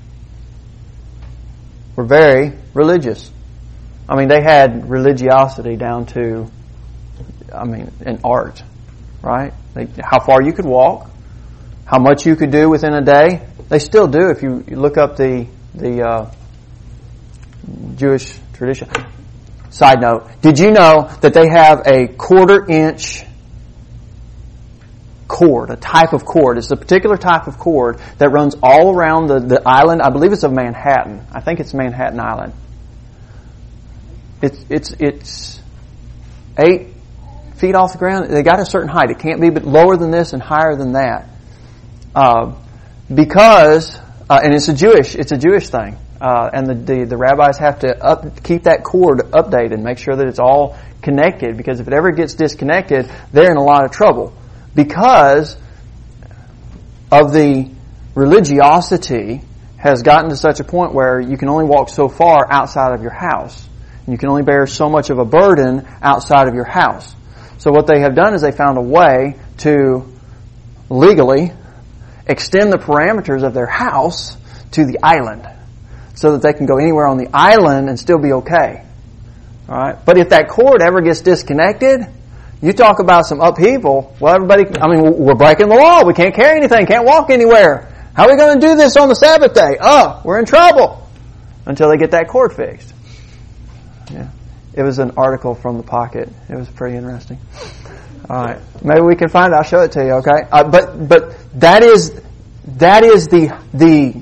were very religious. I mean, they had religiosity down to, I mean, an art, right? They, how far you could walk, how much you could do within a day. They still do if you, you look up the the uh, Jewish tradition. Side note, did you know that they have a quarter inch cord, a type of cord? It's a particular type of cord that runs all around the, the island. I believe it's of Manhattan. I think it's Manhattan Island. It's it's it's eight feet off the ground. They got a certain height. It can't be but lower than this and higher than that. Uh, because uh, and it's a Jewish it's a Jewish thing. Uh, and the, the, the rabbis have to up, keep that cord updated, make sure that it's all connected, because if it ever gets disconnected, they're in a lot of trouble. Because of the religiosity has gotten to such a point where you can only walk so far outside of your house. And you can only bear so much of a burden outside of your house. So what they have done is they found a way to legally extend the parameters of their house to the island, so that they can go anywhere on the island and still be okay. All right? But if that cord ever gets disconnected, you talk about some upheaval. Well, everybody, I mean, we're breaking the law. We can't carry anything, can't walk anywhere. How are we going to do this on the Sabbath day? Oh, we're in trouble. Until they get that cord fixed. Yeah. It was an article from the Pocket. It was pretty interesting. All right. Maybe we can find it. I'll show it to you, okay? Uh, but but that is that is the the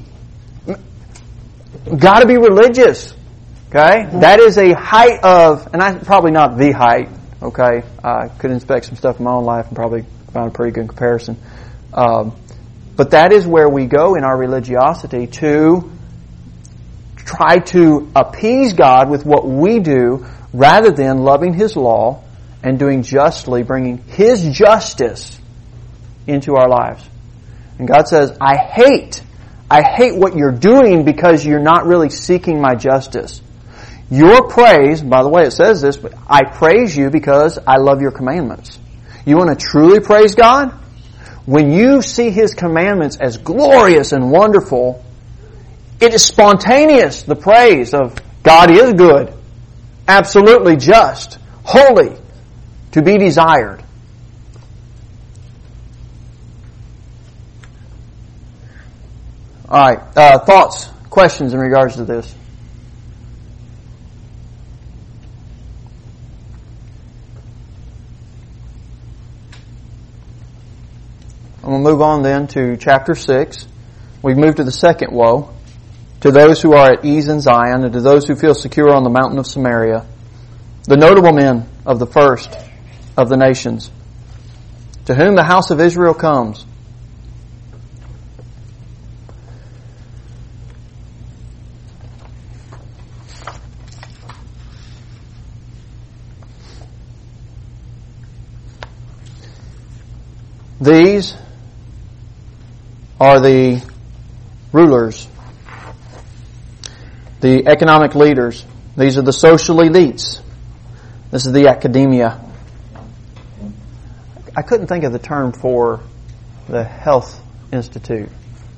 got to be religious, okay? That is a height of, and I probably not the height, okay? I could inspect some stuff in my own life and probably find a pretty good comparison. Um, but that is where we go in our religiosity to try to appease God with what we do, rather than loving His law and doing justly, bringing His justice into our lives. And God says, I hate I hate what you're doing because you're not really seeking my justice. Your praise, by the way, it says this, but I praise you because I love your commandments. You want to truly praise God? When you see His commandments as glorious and wonderful, it is spontaneous, the praise of God is good, absolutely just, holy, to be desired. All right, uh, thoughts, questions in regards to this? I'm going to move on then to chapter six. We've moved to the second woe. To those who are at ease in Zion, and to those who feel secure on the mountain of Samaria, the notable men of the first of the nations, to whom the house of Israel comes. These are the rulers, the economic leaders. These are the social elites. This is the academia. I couldn't think of the term for the health institute.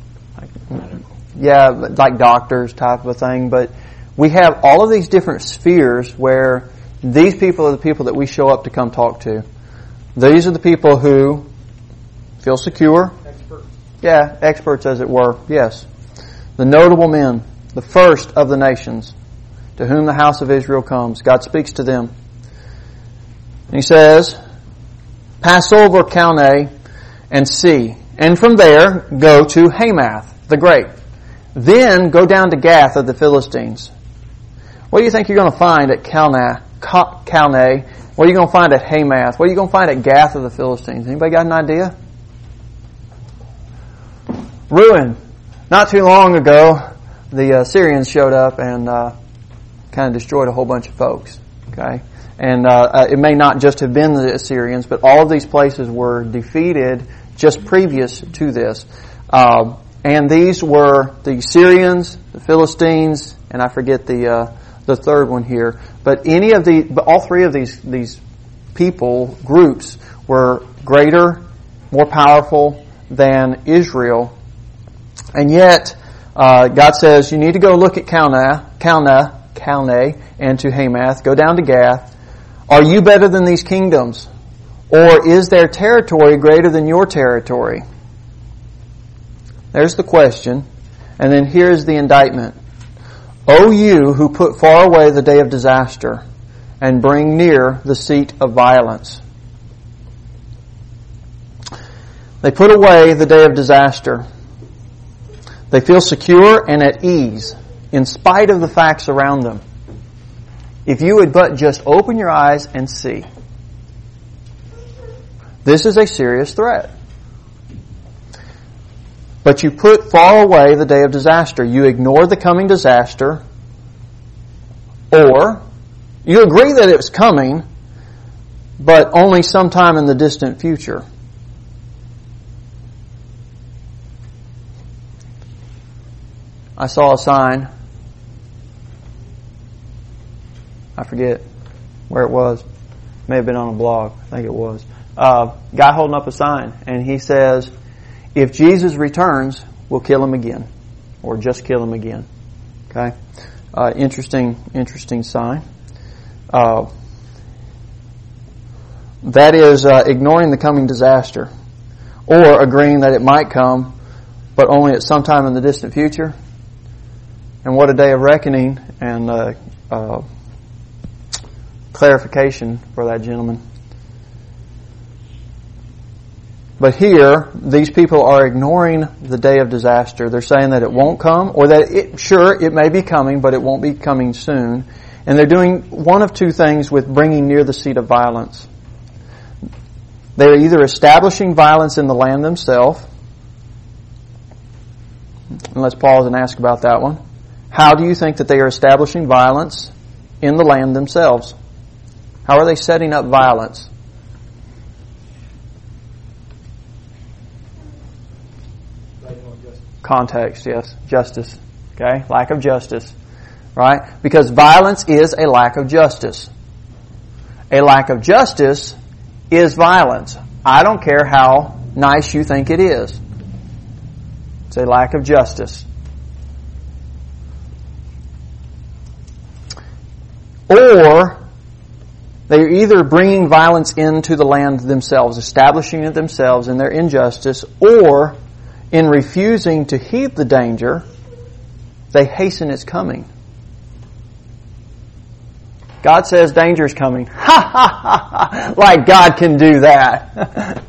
Yeah, like doctors type of a thing. But we have all of these different spheres where these people are the people that we show up to come talk to. These are the people who feel secure. Experts. Yeah, experts as it were, yes. The notable men, the first of the nations, to whom the house of Israel comes. God speaks to them. And He says, pass over Calneh and see. And from there, go to Hamath the Great. Then go down to Gath of the Philistines. What do you think you're going to find at Calneh? Calneh? What are you going to find at Hamath? What are you going to find at Gath of the Philistines? Anybody got an idea? Ruin. Not too long ago, the uh, Syrians showed up and uh, kind of destroyed a whole bunch of folks. Okay, and uh, uh, it may not just have been the Assyrians, but all of these places were defeated just previous to this. Uh, and these were the Syrians, the Philistines, and I forget the uh, the third one here. But any of the, but all three of these these people groups were greater, more powerful than Israel, and yet uh, God says you need to go look at Calneh, Calneh, Calneh, and to Hamath. Go down to Gath. Are you better than these kingdoms? Or is their territory greater than your territory? There's the question. And then here's the indictment. O you who put far away the day of disaster and bring near the seat of violence. They put away the day of disaster. They feel secure and at ease in spite of the facts around them. If you would but just open your eyes and see. This is a serious threat. But you put far away the day of disaster. You ignore the coming disaster, or you agree that it's coming, but only sometime in the distant future. I saw a sign. I forget where it was. May have been on a blog. I think it was. Uh, guy holding up a sign, and he says, if Jesus returns, we'll kill him again. Or just kill him again. Okay? Uh, interesting, interesting sign. Uh, that is uh, ignoring the coming disaster. Or agreeing that it might come, but only at some time in the distant future. And what a day of reckoning and uh, uh, clarification for that gentleman. But here, these people are ignoring the day of disaster. They're saying that it won't come, or that it, sure, it may be coming, but it won't be coming soon. And they're doing one of two things with bringing near the seat of violence. They're either establishing violence in the land themselves, and let's pause and ask about that one. How do you think that they are establishing violence in the land themselves? How are they setting up violence? Context, yes. Justice. Okay? Lack of justice. Right? Because violence is a lack of justice. A lack of justice is violence. I don't care how nice you think it is. It's a lack of justice. Or they're either bringing violence into the land themselves, establishing it themselves in their injustice, or in refusing to heed the danger, they hasten its coming. God says danger is coming. Ha ha ha ha! Like God can do that.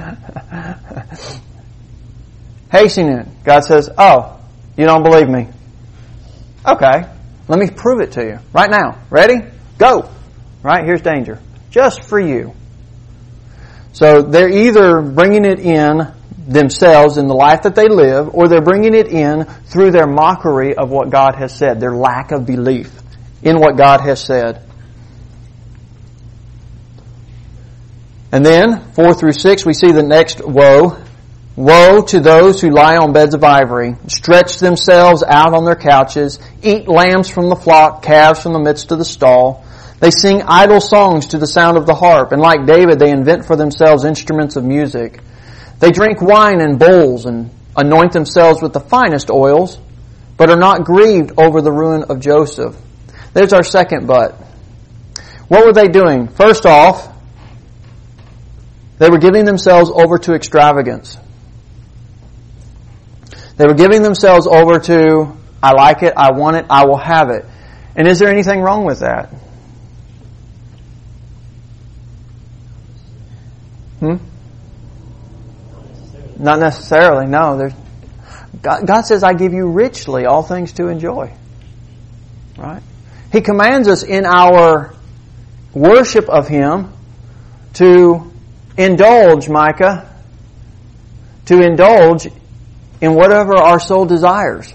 Hasten it. God says, oh, you don't believe me? Okay, let me prove it to you. Right now. Ready? Go! Right, here's danger. Just for you. So they're either bringing it in themselves in the life that they live, or they're bringing it in through their mockery of what God has said, their lack of belief in what God has said. And then, four through six, we see the next woe. Woe to those who lie on beds of ivory, stretch themselves out on their couches, eat lambs from the flock, calves from the midst of the stall. They sing idle songs to the sound of the harp, and like David, they invent for themselves instruments of music. They drink wine in bowls and anoint themselves with the finest oils, but are not grieved over the ruin of Joseph. There's our second but. What were they doing? First off, they were giving themselves over to extravagance. They were giving themselves over to, I like it, I want it, I will have it. And is there anything wrong with that? Hmm? Not necessarily. No. There's, God, God says, I give you richly all things to enjoy. Right? He commands us in our worship of Him to indulge, Micah, to indulge in whatever our soul desires.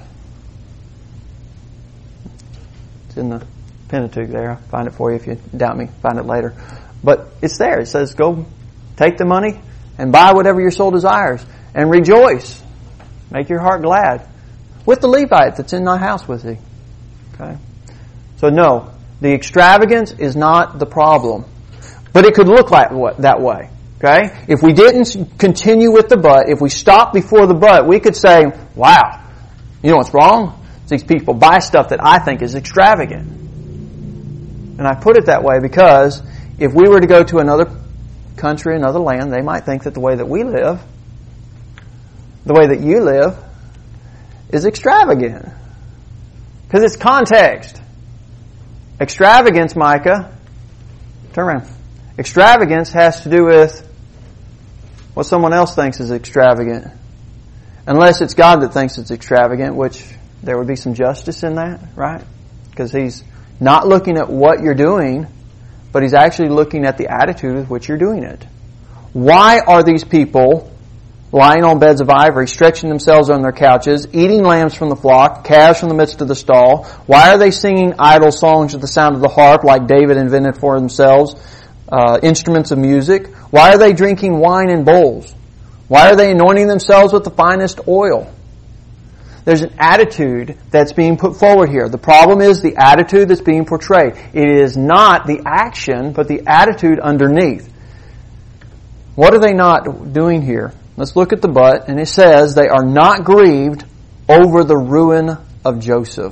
It's in the Pentateuch there. I'll find it for you if you doubt me. Find it later. But it's there. It says, go take the money and buy whatever your soul desires and rejoice. Make your heart glad with the Levite that's in thy house with thee. Okay? So no, the extravagance is not the problem. But it could look like that way. Okay? If we didn't continue with the but, if we stopped before the but, we could say, wow, you know what's wrong? These people buy stuff that I think is extravagant. And I put it that way because if we were to go to another country, another land, they might think that the way that we live, the way that you live, is extravagant. Because it's context. Extravagance, Micah, turn around. Extravagance has to do with what someone else thinks is extravagant. Unless it's God that thinks it's extravagant, which there would be some justice in that, right? Because He's not looking at what you're doing, but He's actually looking at the attitude with which you're doing it. Why are these people lying on beds of ivory, stretching themselves on their couches, eating lambs from the flock, calves from the midst of the stall? Why are they singing idle songs to the sound of the harp like David invented for themselves, uh, instruments of music? Why are they drinking wine in bowls? Why are they anointing themselves with the finest oil? There's an attitude that's being put forward here. The problem is the attitude that's being portrayed. It is not the action, but the attitude underneath. What are they not doing here? Let's look at the but, and it says they are not grieved over the ruin of Joseph.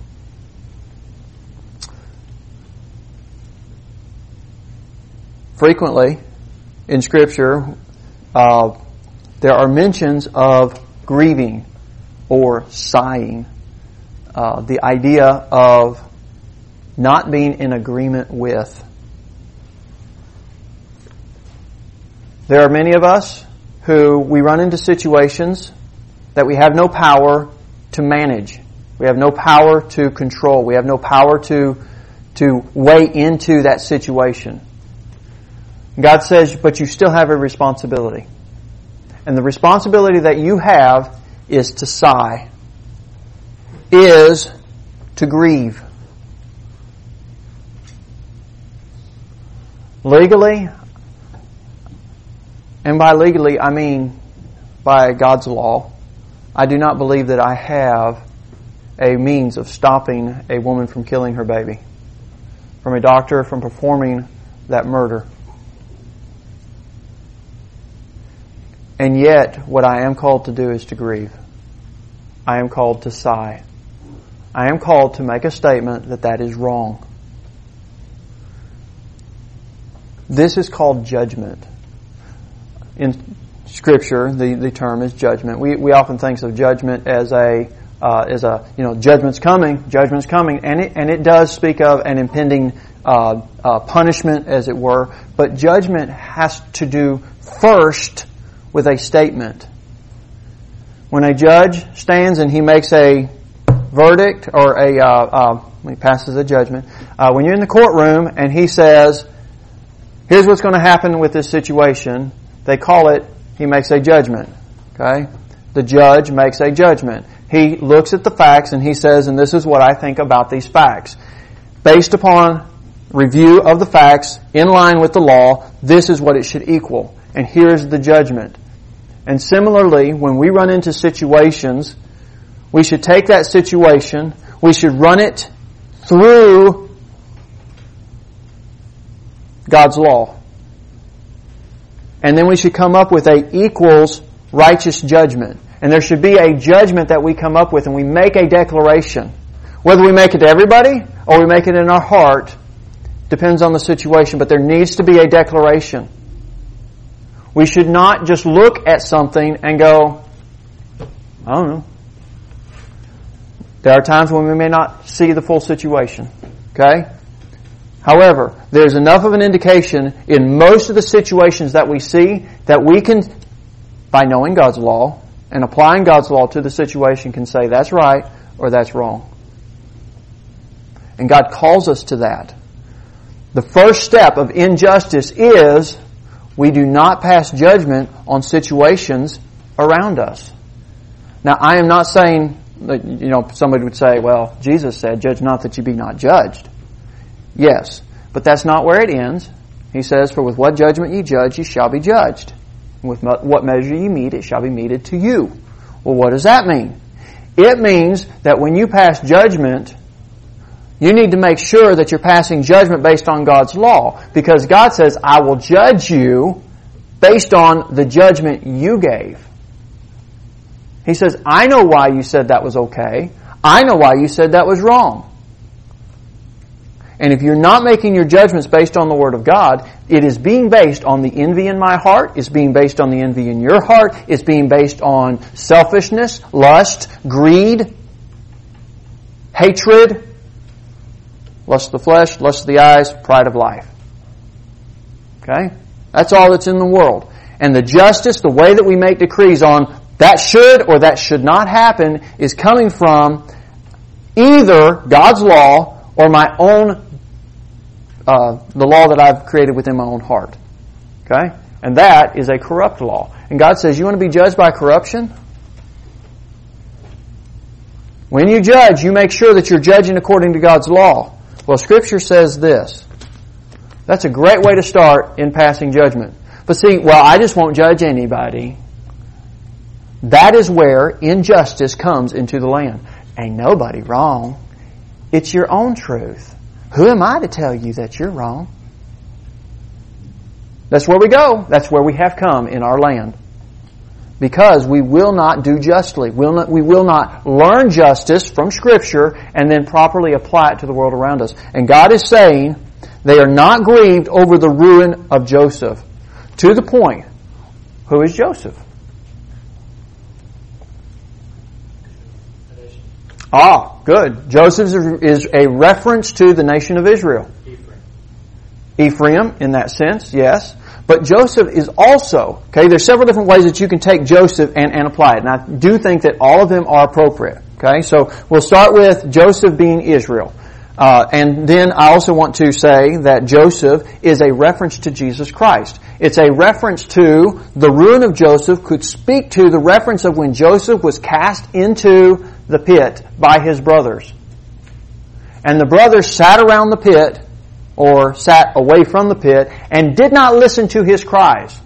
Frequently in Scripture, uh, there are mentions of grieving or sighing. Uh, the idea of not being in agreement with. There are many of us who we run into situations that we have no power to manage. We have no power to control. We have no power to, to weigh into that situation. God says, but you still have a responsibility. And the responsibility that you have is to sigh, is to grieve. Legally, and by legally I mean by God's law, I do not believe that I have a means of stopping a woman from killing her baby, from a doctor from performing that murder. And yet, what I am called to do is to grieve. I am called to sigh. I am called to make a statement that that is wrong. This is called judgment. In Scripture, the, the term is judgment. We we often think of judgment as a uh, as a you know judgment's coming, judgment's coming, and it and it does speak of an impending uh, uh, punishment, as it were. But judgment has to do first with a statement. When a judge stands and he makes a verdict or a uh, uh, when he passes a judgment, uh, when you're in the courtroom and he says, "Here's what's going to happen with this situation," they call it, he makes a judgment. Okay? The judge makes a judgment. He looks at the facts and he says, and this is what I think about these facts. Based upon review of the facts, in line with the law, this is what it should equal. And here's the judgment. And similarly, when we run into situations, we should take that situation, we should run it through God's law. And then we should come up with a equals righteous judgment. And there should be a judgment that we come up with and we make a declaration. Whether we make it to everybody or we make it in our heart depends on the situation, but there needs to be a declaration. We should not just look at something and go, I don't know. There are times when we may not see the full situation. Okay? However, there's enough of an indication in most of the situations that we see that we can, by knowing God's law and applying God's law to the situation, can say that's right or that's wrong. And God calls us to that. The first step of injustice is we do not pass judgment on situations around us. Now, I am not saying that, you know, somebody would say, well, Jesus said, judge not that you be not judged. Yes, but that's not where it ends. He says, for with what judgment ye judge, ye shall be judged. And with what measure ye mete, it shall be meted to you. Well, what does that mean? It means that when you pass judgment, you need to make sure that you're passing judgment based on God's law. Because God says, I will judge you based on the judgment you gave. He says, I know why you said that was okay. I know why you said that was wrong. And if you're not making your judgments based on the Word of God, it is being based on the envy in my heart, it's being based on the envy in your heart, it's being based on selfishness, lust, greed, hatred, lust of the flesh, lust of the eyes, pride of life. Okay? That's all that's in the world. And the justice, the way that we make decrees on that should or that should not happen, is coming from either God's law or my own, uh, the law that I've created within my own heart. Okay? And that is a corrupt law. And God says, you want to be judged by corruption? When you judge, you make sure that you're judging according to God's law. Well, Scripture says this. That's a great way to start in passing judgment. But see, well, I just won't judge anybody. That is where injustice comes into the land. Ain't nobody wrong. It's your own truth. Who am I to tell you that you're wrong? That's where we go. That's where we have come in our land. Because we will not do justly. We'll not, we will not learn justice from Scripture and then properly apply it to the world around us. And God is saying they are not grieved over the ruin of Joseph. To the point, who is Joseph? Ah, good. Joseph is a reference to the nation of Israel. Ephraim. Ephraim, in that sense, yes. But Joseph is also, okay, there's several different ways that you can take Joseph and, and apply it. And I do think that all of them are appropriate. Okay, so we'll start with Joseph being Israel. Uh, and then I also want to say that Joseph is a reference to Jesus Christ. It's a reference to the ruin of Joseph could speak to the reference of when Joseph was cast into the pit by his brothers. And the brothers sat around the pit, or sat away from the pit, and did not listen to his cries.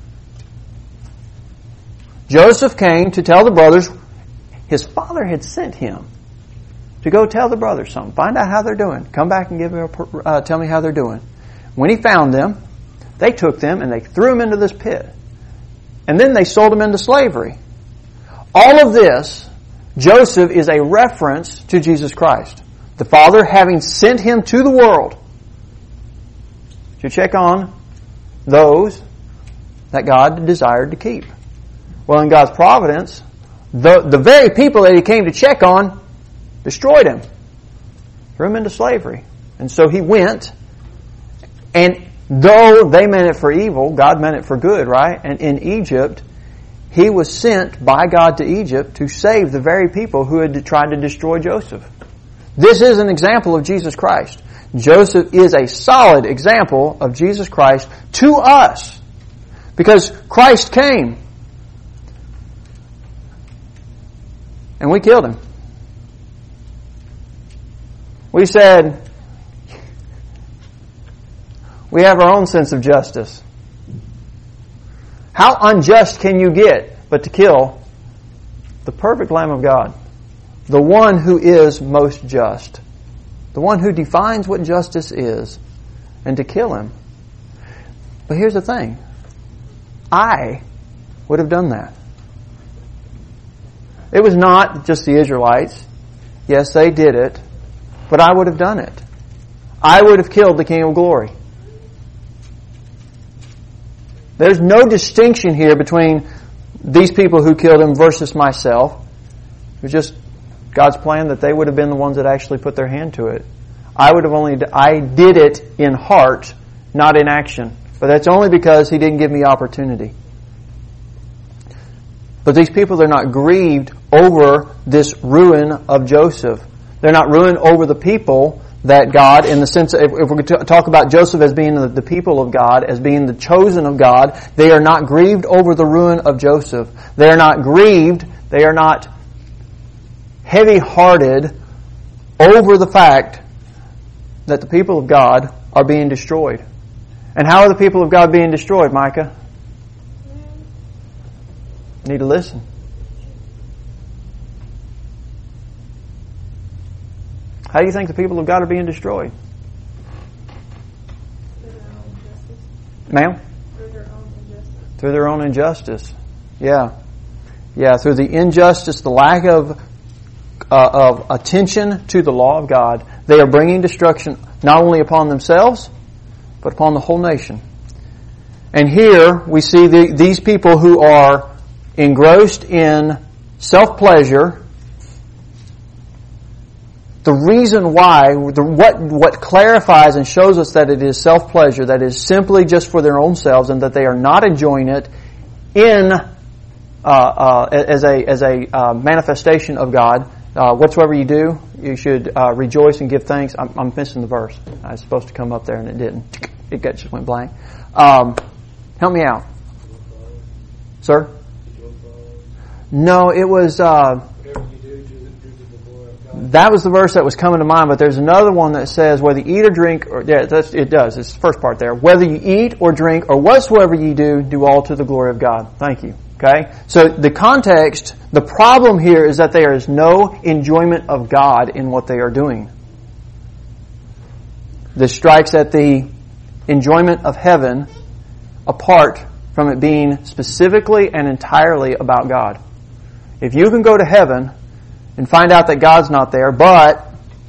Joseph came to tell the brothers his father had sent him to go tell the brothers something. Find out how they're doing. Come back and give me a, uh, tell me how they're doing. When he found them, they took them and they threw them into this pit. And then they sold them into slavery. All of this, Joseph is a reference to Jesus Christ. The Father having sent him to the world to check on those that God desired to keep. Well, in God's providence, the, the very people that he came to check on destroyed him, threw him into slavery. And so he went, and though they meant it for evil, God meant it for good, right? And in Egypt, he was sent by God to Egypt to save the very people who had tried to destroy Joseph. This is an example of Jesus Christ. Joseph is a solid example of Jesus Christ to us. Because Christ came. And we killed him. We said, we have our own sense of justice. How unjust can you get but to kill the perfect Lamb of God? The one who is most just. The one who defines what justice is. And to kill him. But here's the thing. I would have done that. It was not just the Israelites. Yes, they did it. But I would have done it. I would have killed the King of Glory. There's no distinction here between these people who killed him versus myself. It was just God's plan, that they would have been the ones that actually put their hand to it. I would have only, I did it in heart, not in action. But that's only because He didn't give me opportunity. But these people, they're not grieved over this ruin of Joseph. They're not ruined over the people that God, in the sense, if, if we're going to talk about Joseph as being the, the people of God, as being the chosen of God, they are not grieved over the ruin of Joseph. They are not grieved, they are not heavy-hearted over the fact that the people of God are being destroyed. And how are the people of God being destroyed, Micah? You need to listen. How do you think the people of God are being destroyed? Through their own injustice. Ma'am? Through their own injustice. Through their own injustice. Yeah. Yeah, through the injustice, the lack of uh, of attention to the law of God, they are bringing destruction not only upon themselves, but upon the whole nation. And here we see the, these people who are engrossed in self-pleasure. The reason why, the, what what clarifies and shows us that it is self-pleasure, that is simply just for their own selves, and that they are not enjoying it in uh, uh, as a as a uh, manifestation of God. Uh, whatsoever you do, you should uh, rejoice and give thanks. I'm, I'm missing the verse. I was supposed to come up there and it didn't. It got, just went blank. Um, help me out, sir. No, it was. Uh, That was the verse that was coming to mind, but there's another one that says, whether you eat or drink, or yeah, that's, it does. It's the first part there. Whether you eat or drink or whatsoever you do, do all to the glory of God. Thank you. Okay? So the context, the problem here is that there is no enjoyment of God in what they are doing. This strikes at the enjoyment of heaven apart from it being specifically and entirely about God. If you can go to heaven and find out that God's not there, but,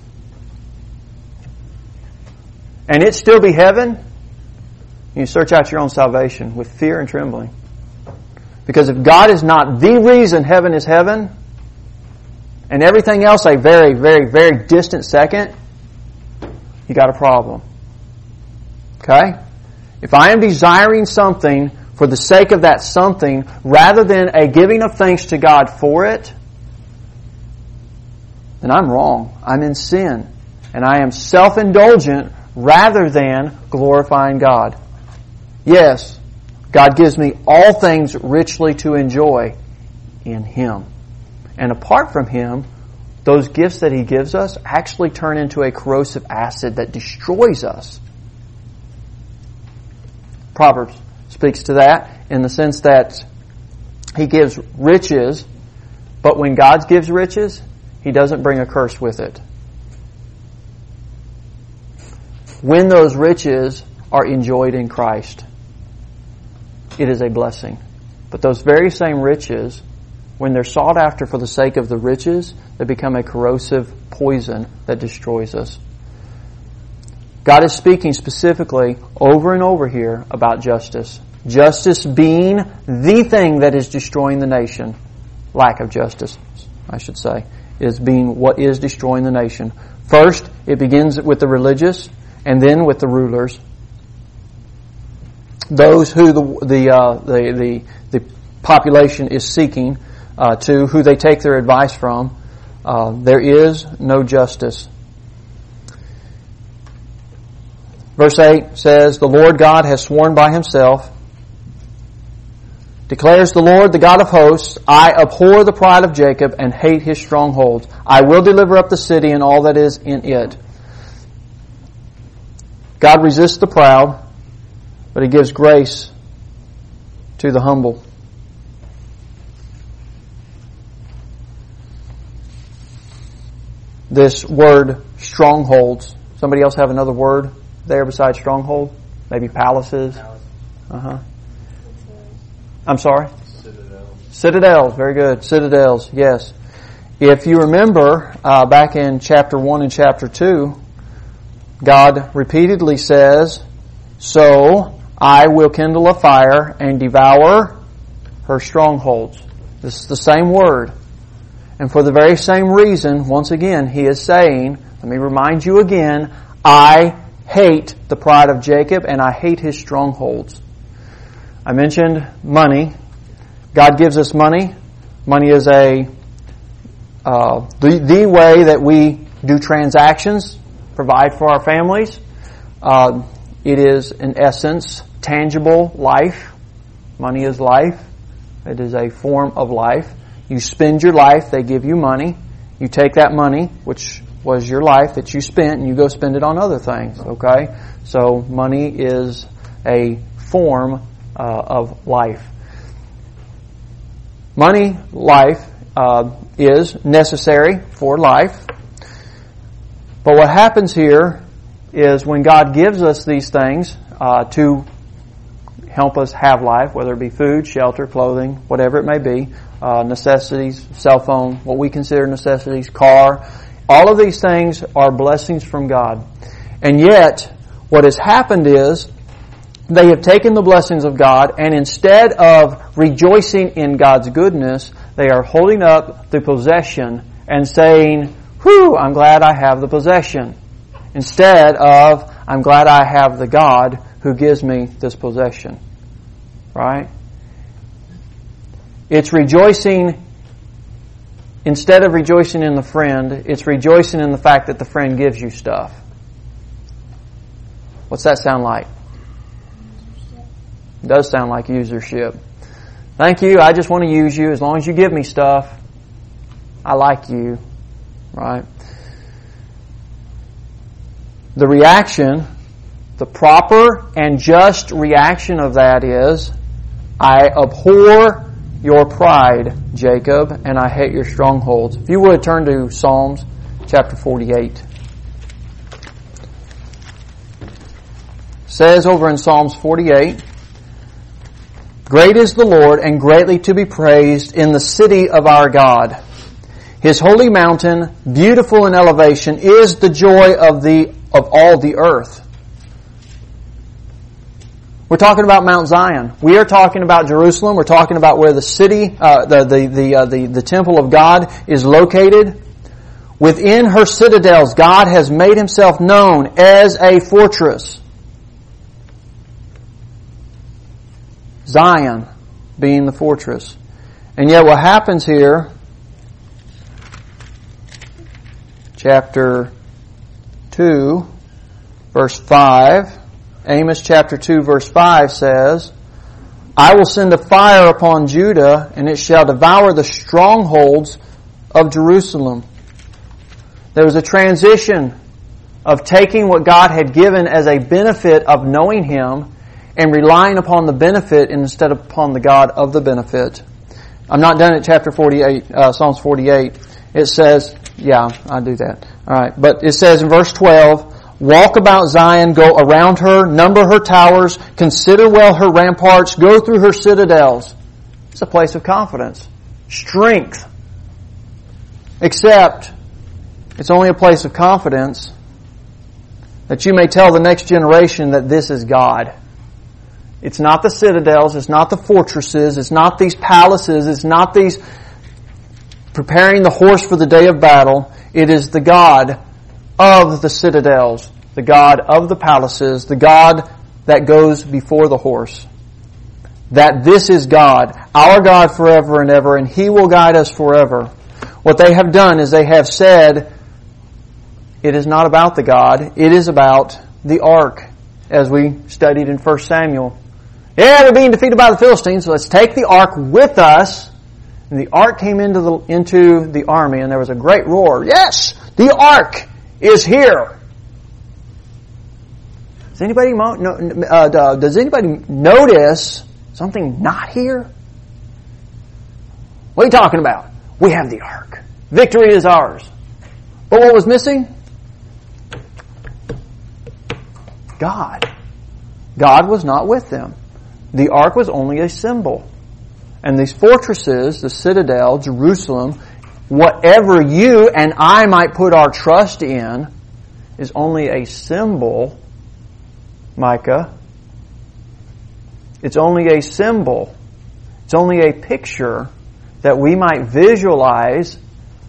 and it still be heaven, you search out your own salvation with fear and trembling. Because if God is not the reason heaven is heaven, and everything else a very, very, very distant second, you got a problem. Okay? If I am desiring something for the sake of that something, rather than a giving of thanks to God for it, then I'm wrong. I'm in sin. And I am self-indulgent rather than glorifying God. Yes, God gives me all things richly to enjoy in Him. And apart from Him, those gifts that He gives us actually turn into a corrosive acid that destroys us. Proverbs speaks to that in the sense that He gives riches, but when God gives riches, He doesn't bring a curse with it. When those riches are enjoyed in Christ, it is a blessing. But those very same riches, when they're sought after for the sake of the riches, they become a corrosive poison that destroys us. God is speaking specifically over and over here about justice. Justice being the thing that is destroying the nation. Lack of justice, I should say, is being what is destroying the nation. First, it begins with the religious, and then with the rulers. Those who the the uh, the, the the population is seeking uh, to, who they take their advice from, uh, there is no justice. Verse eight says, "The Lord God has sworn by Himself, declares the Lord, the God of hosts, I abhor the pride of Jacob and hate his strongholds. I will deliver up the city and all that is in it." God resists the proud, but He gives grace to the humble. This word, strongholds. Somebody else have another word there besides stronghold? Maybe palaces? Uh-huh. I'm sorry? Citadels. Citadels, very good. Citadels, yes. If you remember, uh, back in chapter one and chapter two, God repeatedly says, "So I will kindle a fire and devour her strongholds." This is the same word. And for the very same reason, once again, he is saying, let me remind you again, I hate the pride of Jacob and I hate his strongholds. I mentioned money. God gives us money. Money is a uh, the, the way that we do transactions, provide for our families. Uh, it is, in essence, tangible life. Money is life. It is a form of life. You spend your life, they give you money. You take that money, which was your life that you spent, and you go spend it on other things, okay? So money is a form uh, of life. Money, life, uh, is necessary for life. But what happens here is when God gives us these things uh, to help us have life, whether it be food, shelter, clothing, whatever it may be, uh, necessities, cell phone, what we consider necessities, car, all of these things are blessings from God. And yet, what has happened is, they have taken the blessings of God, and instead of rejoicing in God's goodness, they are holding up the possession and saying, whew, I'm glad I have the possession. Instead of, I'm glad I have the God who gives me this possession. Right? It's rejoicing, instead of rejoicing in the friend, it's rejoicing in the fact that the friend gives you stuff. What's that sound like? It does sound like usership. Thank you, I just want to use you. As long as you give me stuff, I like you. Right? The reaction, the proper and just reaction of that is, I abhor your pride, Jacob, and I hate your strongholds. If you would turn to Psalms chapter forty-eight. It says over in Psalms forty-eight, great is the Lord and greatly to be praised in the city of our God. His holy mountain, beautiful in elevation, is the joy of the of all the earth. We're talking about Mount Zion. We are talking about Jerusalem. We're talking about where the city, uh, the the the, uh, the the temple of God is located. Within her citadels, God has made Himself known as a fortress. Zion being the fortress. And yet what happens here, chapter two, verse five, Amos chapter two, verse five says, I will send a fire upon Judah, and it shall devour the strongholds of Jerusalem. There was a transition of taking what God had given as a benefit of knowing Him and relying upon the benefit instead of upon the God of the benefit. I'm not done at chapter forty-eight, uh, Psalms forty-eight. It says, yeah, I do that. All right, but it says in verse twelve, walk about Zion, go around her, number her towers, consider well her ramparts, go through her citadels. It's a place of confidence, strength. Except, it's only a place of confidence that you may tell the next generation that this is God. It's not the citadels, it's not the fortresses, it's not these palaces, it's not these preparing the horse for the day of battle. It is the God of the citadels, the God of the palaces, the God that goes before the horse. That this is God, our God forever and ever, and He will guide us forever. What they have done is they have said, it is not about the God, it is about the ark, as we studied in First Samuel. Yeah, they're being defeated by the Philistines, so let's take the ark with us. And the ark came into the, into the army, and there was a great roar. Yes, the ark is here. Does anybody uh, does anybody notice something not here? What are you talking about? We have the ark. Victory is ours. But what was missing? God. God was not with them. The ark was only a symbol. And these fortresses, the citadel, Jerusalem, whatever you and I might put our trust in, is only a symbol, Micah. It's only a symbol. It's only a picture that we might visualize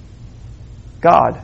God.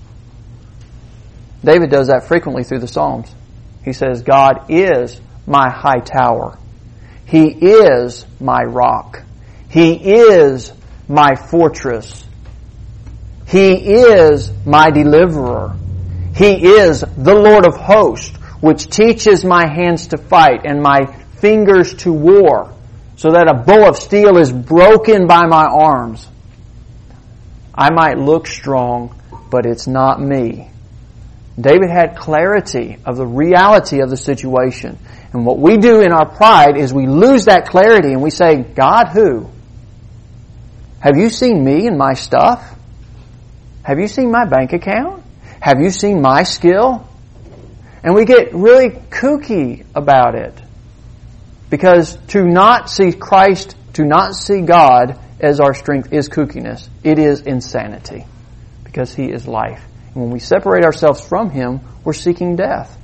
David does that frequently through the Psalms. He says, God is my high tower. He is my rock. He is my fortress. He is my deliverer. He is the Lord of hosts, which teaches my hands to fight and my fingers to war, so that a bow of steel is broken by my arms. I might look strong, but it's not me. David had clarity of the reality of the situation. And what we do in our pride is we lose that clarity and we say, God who? Have you seen me and my stuff? Have you seen my bank account? Have you seen my skill? And we get really kooky about it. Because to not see Christ, to not see God as our strength is kookiness. It is insanity. Because He is life. And when we separate ourselves from Him, we're seeking death.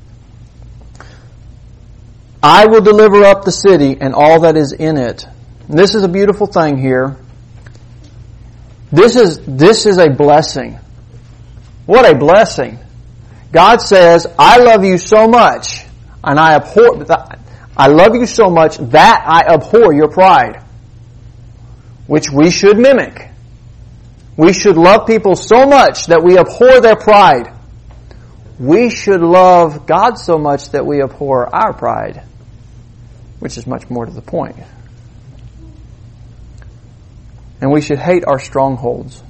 I will deliver up the city and all that is in it. And this is a beautiful thing here. This is, this is a blessing. What a blessing. God says, I love you so much, and I abhor, I love you so much that I abhor your pride. Which we should mimic. We should love people so much that we abhor their pride. We should love God so much that we abhor our pride. Which is much more to the point. And we should hate our strongholds.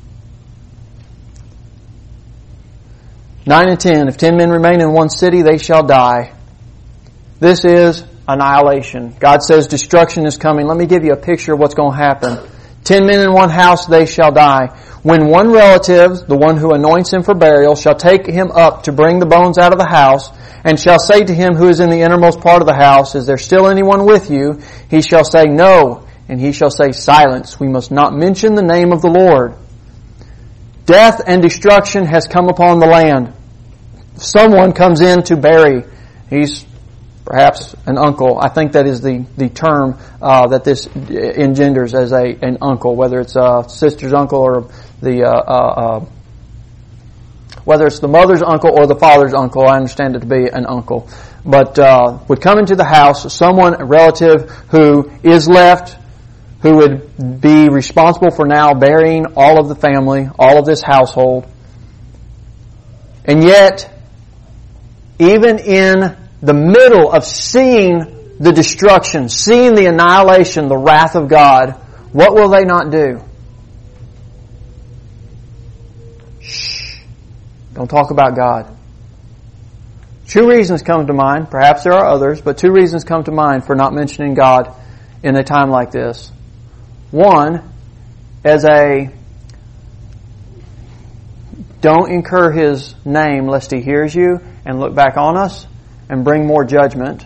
nine and ten. If ten men remain in one city, they shall die. This is annihilation. God says destruction is coming. Let me give you a picture of what's going to happen. Ten men in one house, they shall die. When one relative, the one who anoints him for burial, shall take him up to bring the bones out of the house, and shall say to him who is in the innermost part of the house, is there still anyone with you? He shall say, no. And he shall say, silence. We must not mention the name of the Lord. Death and destruction has come upon the land. Someone comes in to bury. He's perhaps an uncle. I think that is the, the term uh, that this engenders as a an uncle, whether it's a sister's uncle or the uh, uh, uh, whether it's the mother's uncle or the father's uncle. I understand it to be an uncle, but uh, would come into the house someone, a relative who is left, who would be responsible for now burying all of the family, all of this household, and yet even in the middle of seeing the destruction, seeing the annihilation, the wrath of God, what will they not do? Shh. Don't talk about God. Two reasons come to mind. Perhaps there are others, but two reasons come to mind for not mentioning God in a time like this. One, as a don't incur His name lest He hears you and look back on us and bring more judgment.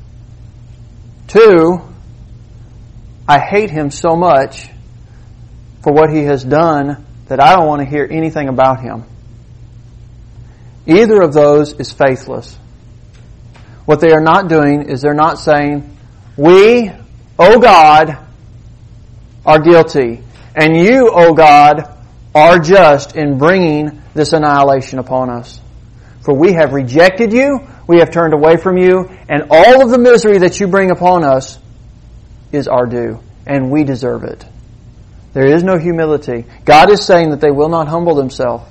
Two, I hate Him so much for what He has done that I don't want to hear anything about Him. Either of those is faithless. What they are not doing is they're not saying, we, O God, are guilty, and you, O God, are just in bringing this annihilation upon us. For we have rejected you, we have turned away from you, and all of the misery that you bring upon us is our due, and we deserve it. There is no humility. God is saying that they will not humble themselves.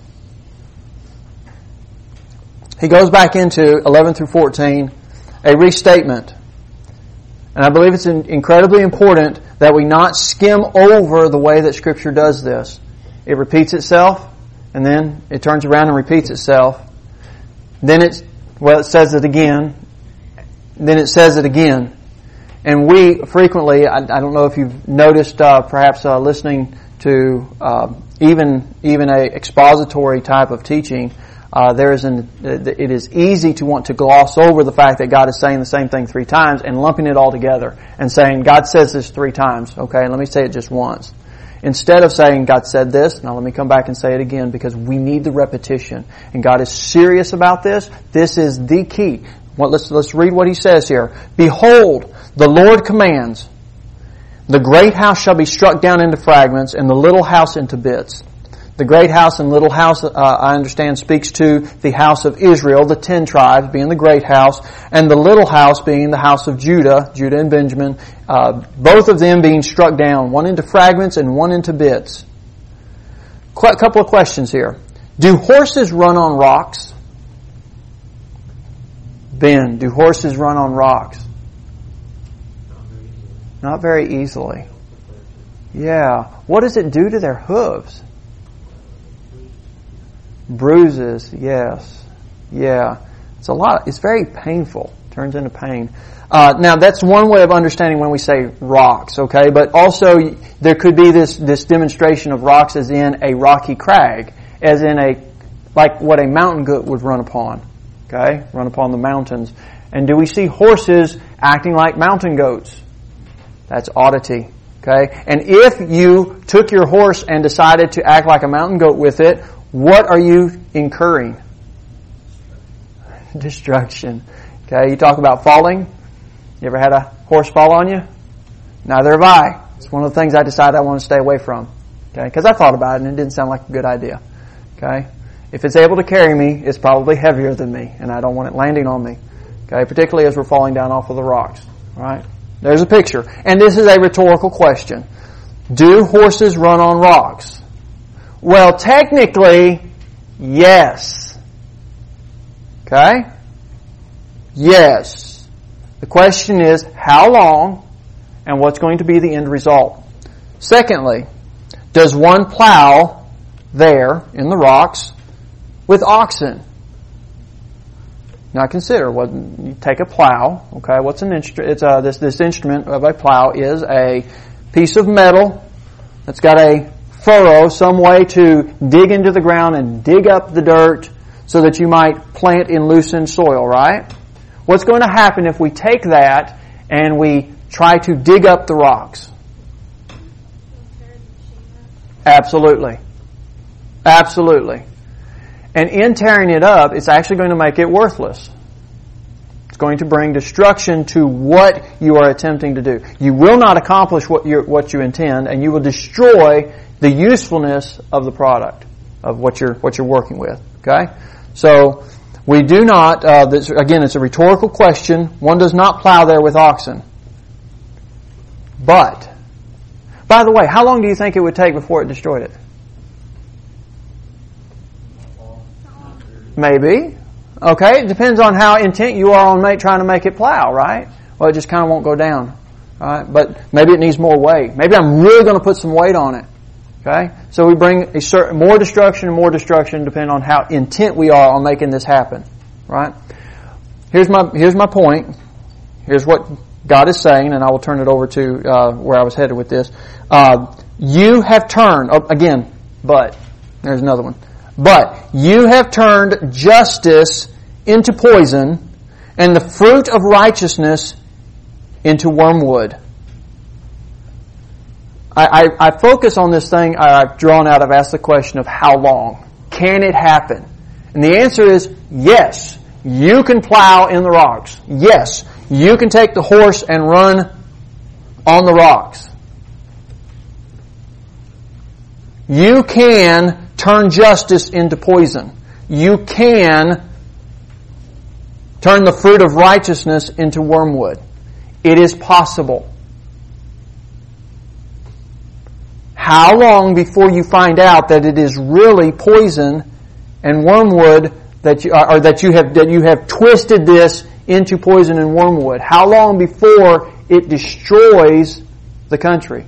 He goes back into eleven through fourteen, a restatement. And I believe it's incredibly important that we not skim over the way that Scripture does this. It repeats itself, and then it turns around and repeats itself. Then it's, well, it says it again. Then it says it again. And we frequently, I, I don't know if you've noticed, uh, perhaps uh, listening to uh, even even a expository type of teaching, uh, there is an. It is easy to want to gloss over the fact that God is saying the same thing three times and lumping it all together and saying God says this three times. Okay, let me say it just once. Instead of saying God said this, now let me come back and say it again, because we need the repetition. And God is serious about this. This is the key. Well, let's, let's read what He says here. Behold, the Lord commands, the great house shall be struck down into fragments, and the little house into bits. The great house and little house, uh, I understand, speaks to the house of Israel, the ten tribes being the great house, and the little house being the house of Judah, Judah and Benjamin, uh, both of them being struck down, one into fragments and one into bits. Qu- couple of questions here. Do horses run on rocks? Ben, do horses run on rocks? Not very easily. Yeah. What does it do to their hooves? Bruises, yes. Yeah. It's a lot. It's very painful. Turns into pain. Uh, now, that's one way of understanding when we say rocks, okay? But also, there could be this, this demonstration of rocks as in a rocky crag, as in a, like what a mountain goat would run upon, okay? Run upon the mountains. And do we see horses acting like mountain goats? That's oddity, okay? And if you took your horse and decided to act like a mountain goat with it, what are you incurring? Destruction. Okay, you talk about falling. You ever had a horse fall on you? Neither have I. It's one of the things I decided I want to stay away from. Okay, because I thought about it and it didn't sound like a good idea. Okay, if it's able to carry me, it's probably heavier than me, and I don't want it landing on me. Okay, particularly as we're falling down off of the rocks. All right, there's a picture, and this is a rhetorical question: do horses run on rocks? Well, technically, yes. Okay? Yes. The question is, how long and what's going to be the end result? Secondly, does one plow there in the rocks with oxen? Now consider, what you take a plow, okay, what's an instrument? It's a, this, this instrument of a plow is a piece of metal that's got a furrow, some way to dig into the ground and dig up the dirt so that you might plant in loosened soil, right? What's going to happen if we take that and we try to dig up the rocks? Absolutely. Absolutely. And in tearing it up, it's actually going to make it worthless. It's going to bring destruction to what you are attempting to do. You will not accomplish what you what you intend, and you will destroy the usefulness of the product, of what you're what you're working with. Okay, so we do not. Uh, this, again, it's a rhetorical question. One does not plow there with oxen. But, by the way, how long do you think it would take before it destroyed it? Maybe. Okay, it depends on how intent you are on make, trying to make it plow, right? Well, it just kind of won't go down, right? But maybe it needs more weight. Maybe I'm really going to put some weight on it. Okay, so we bring a certain more destruction and more destruction depending on how intent we are on making this happen, right? Here's my here's my point. Here's what God is saying, and I will turn it over to uh, where I was headed with this. Uh, you have turned oh, again, but there's another one. But you have turned justice into poison, and the fruit of righteousness into wormwood. I, I, I focus on this thing I've drawn out. I've asked the question of how long. Can it happen? And the answer is yes. You can plow in the rocks. Yes. You can take the horse and run on the rocks. You can turn justice into poison. You can turn the fruit of righteousness into wormwood. It is possible. How long before you find out that it is really poison and wormwood that you, or that you have that you have twisted this into poison and wormwood? How long before it destroys the country?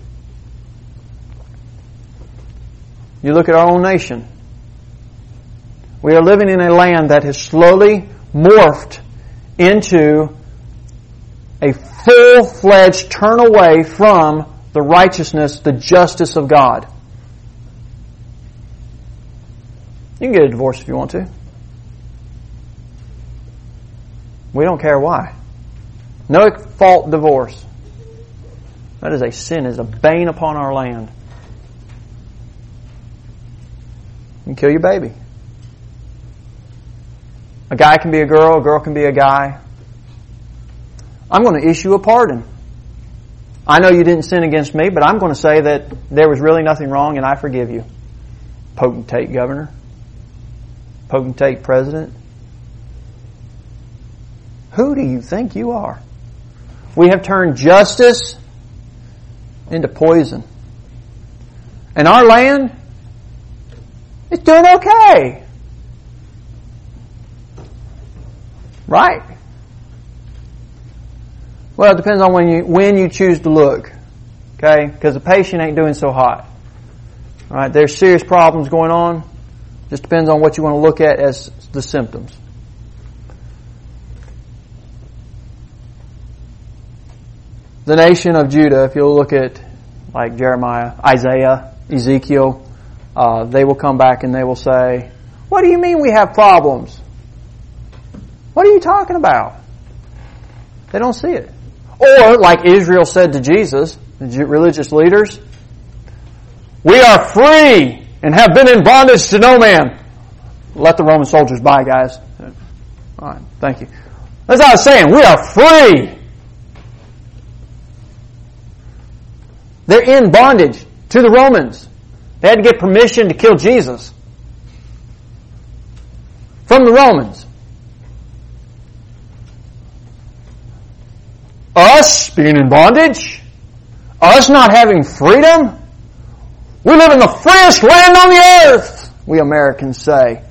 You look at our own nation. We are living in a land that has slowly morphed into a full-fledged turn away from the righteousness, the justice of God. You can get a divorce if you want to. We don't care why. No fault divorce. That is a sin, is a bane upon our land. You can kill your baby. A guy can be a girl, a girl can be a guy. I'm going to issue a pardon. I know you didn't sin against me, but I'm going to say that there was really nothing wrong and I forgive you. potentate governor, potentate president. Who do you think you are? We have turned justice into poison. And our land is doing okay. Right? Well, it depends on when you when you choose to look. Okay? Because the patient ain't doing so hot. All right? There's serious problems going on. Just depends on what you want to look at as the symptoms. The nation of Judah, if you'll look at like Jeremiah, Isaiah, Ezekiel, uh, they will come back and they will say, what do you mean we have problems? What are you talking about? They don't see it. Or, like Israel said to Jesus, the religious leaders, we are free and have been in bondage to no man. Let the Roman soldiers by, guys. All right, thank you. That's what I was saying. We are free. They're in bondage to the Romans. They had to get permission to kill Jesus from the Romans. Us being in bondage, us not having freedom. We live in the freest land on the earth, we Americans say.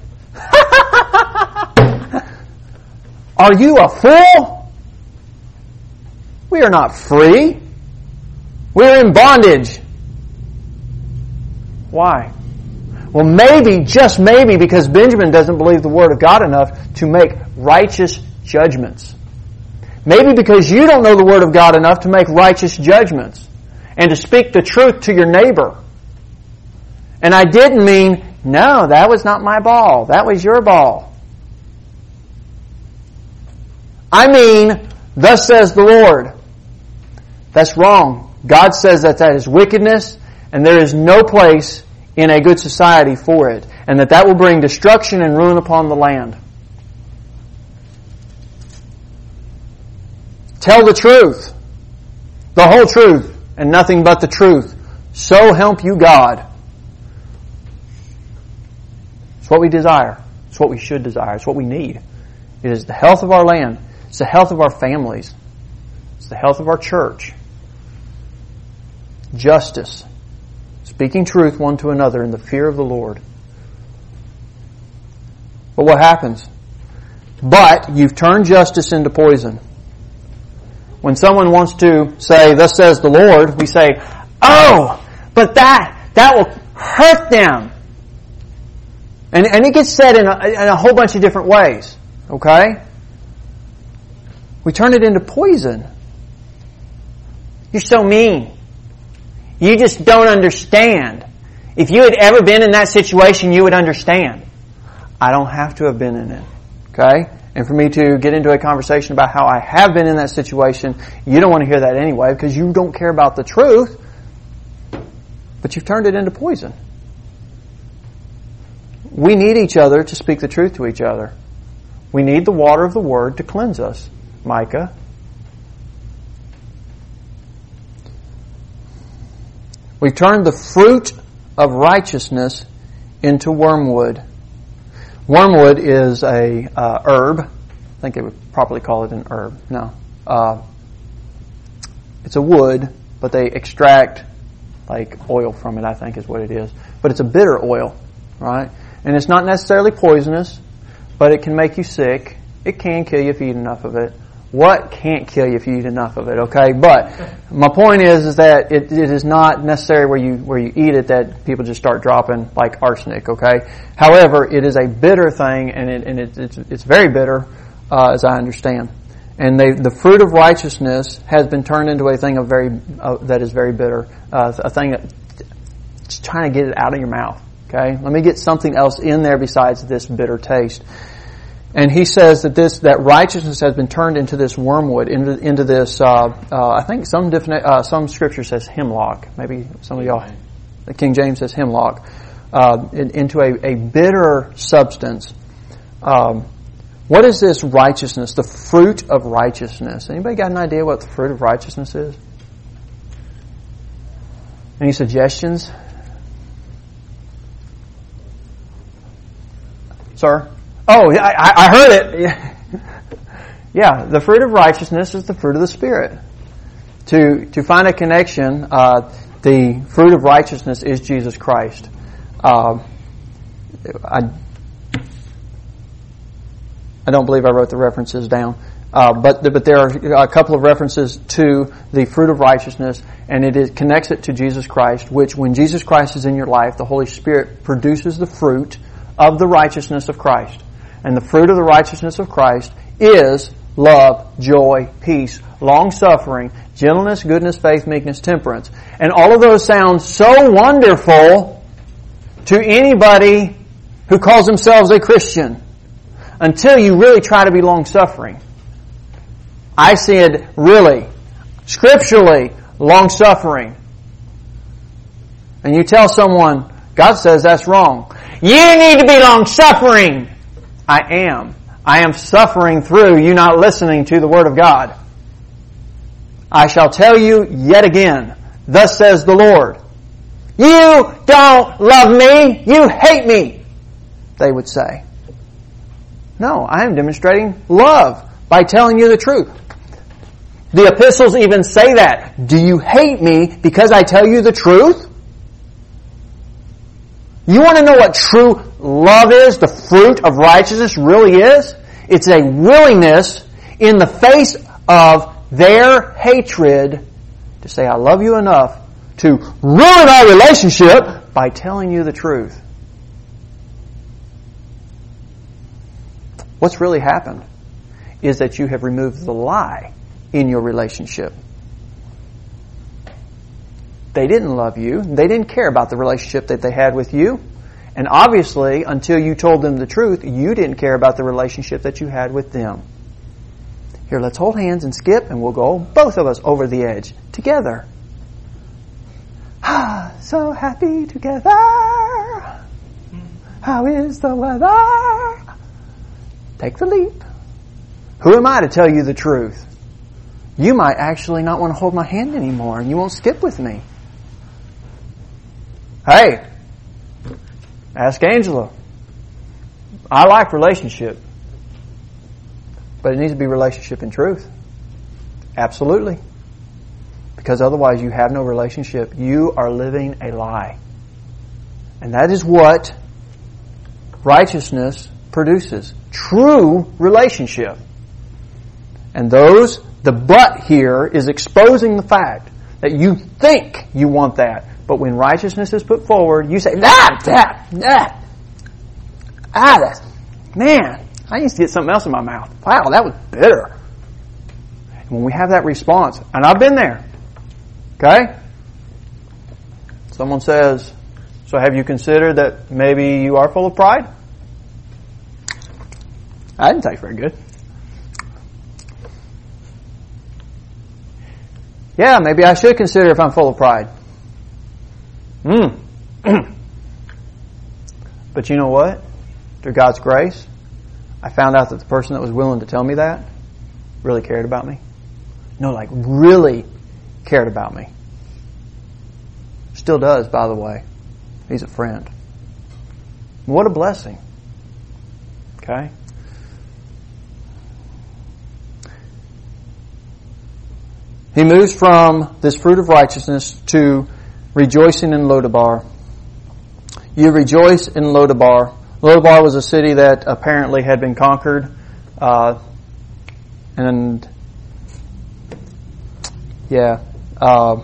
Are you a fool? We are not free. We're in bondage. Why? Well, maybe, just maybe, because Benjamin doesn't believe the Word of God enough to make righteous judgments. Maybe because you don't know the Word of God enough to make righteous judgments and to speak the truth to your neighbor. And I didn't mean, no, that was not my ball. That was your ball. I mean, thus says the Lord. That's wrong. God says that that is wickedness, and there is no place in a good society for it, and that that will bring destruction and ruin upon the land. Tell the truth, the whole truth, and nothing but the truth. So help you God. It's what we desire. It's what we should desire. It's what we need. It is the health of our land. It's the health of our families. It's the health of our church. Justice. Speaking truth one to another in the fear of the Lord. But what happens? But you've turned justice into poison. When someone wants to say, thus says the Lord, we say, oh, but that, that will hurt them. And, and it gets said in a, in a whole bunch of different ways. Okay? We turn it into poison. You're so mean. You just don't understand. If you had ever been in that situation, you would understand. I don't have to have been in it. Okay? And for me to get into a conversation about how I have been in that situation, you don't want to hear that anyway because you don't care about the truth. But you've turned it into poison. We need each other to speak the truth to each other. We need the water of the Word to cleanse us. Micah. We've turned the fruit of righteousness into wormwood. Wormwood is a uh, herb. I think they would properly call it an herb. No. Uh, it's a wood, but they extract like oil from it, I think is what it is. But it's a bitter oil, right? And it's not necessarily poisonous, but it can make you sick. It can kill you if you eat enough of it. What can't kill you if you eat enough of it, okay? But my point is, is that it, it is not necessary where you where you eat it that people just start dropping like arsenic, okay? However, it is a bitter thing, and it and it, it's it's very bitter, uh, as I understand. And they, the fruit of righteousness has been turned into a thing of very uh, that is very bitter, uh, a thing that just trying to get it out of your mouth, okay? Let me get something else in there besides this bitter taste. And he says that this that righteousness has been turned into this wormwood, into into this. Uh, uh, I think some different uh, some scripture says hemlock. Maybe some of y'all, the King James says hemlock, uh, in, into a, a bitter substance. Um, what is this righteousness? The fruit of righteousness. Anybody got an idea what the fruit of righteousness is? Any suggestions? Sir? Oh, I, I heard it. Yeah, the fruit of righteousness is the fruit of the Spirit. To to find a connection, uh, the fruit of righteousness is Jesus Christ. Uh, I I don't believe I wrote the references down, uh, but but there are a couple of references to the fruit of righteousness, and it is, connects it to Jesus Christ. Which, when Jesus Christ is in your life, the Holy Spirit produces the fruit of the righteousness of Christ, and the fruit of the righteousness of Christ is love, joy, peace, long-suffering, gentleness, goodness, faith, meekness, temperance. And all of those sound so wonderful to anybody who calls themselves a Christian, until you really try to be long-suffering. I said, really, scripturally, long-suffering. And you tell someone, God says that's wrong. You need to be long-suffering. I am. I am suffering through you not listening to the Word of God. I shall tell you yet again, thus says the Lord, you don't love me, you hate me, they would say. No, I am demonstrating love by telling you the truth. The epistles even say that. Do you hate me because I tell you the truth? You want to know what true love is, the fruit of righteousness really is? It's a willingness in the face of their hatred to say, I love you enough to ruin our relationship by telling you the truth. What's really happened is that you have removed the lie in your relationship. They didn't love you. They didn't care about the relationship that they had with you. And obviously, until you told them the truth, you didn't care about the relationship that you had with them. Here, let's hold hands and skip, and we'll go, both of us, over the edge together. Ah, so happy together. How is the weather? Take the leap. Who am I to tell you the truth? You might actually not want to hold my hand anymore, and you won't skip with me. Hey, ask Angela. I like relationship. But it needs to be relationship in truth. Absolutely. Because otherwise you have no relationship. You are living a lie. And that is what righteousness produces. True relationship. And those, the but here is exposing the fact that you think you want that. But when righteousness is put forward, you say, nah, that, nah. Ah, that's, man, I used to get something else in my mouth. Wow, that was bitter. And when we have that response, and I've been there, okay? Someone says, so have you considered that maybe you are full of pride? I didn't take very good. Yeah, maybe I should consider if I'm full of pride. Hmm. But you know what? Through God's grace, I found out that the person that was willing to tell me that really cared about me. No, like really cared about me. Still does, by the way. He's a friend. What a blessing. Okay? He moves from this fruit of righteousness to rejoicing in Lodabar. You rejoice in Lodabar. Lodabar was a city that apparently had been conquered. Uh, and, yeah, uh,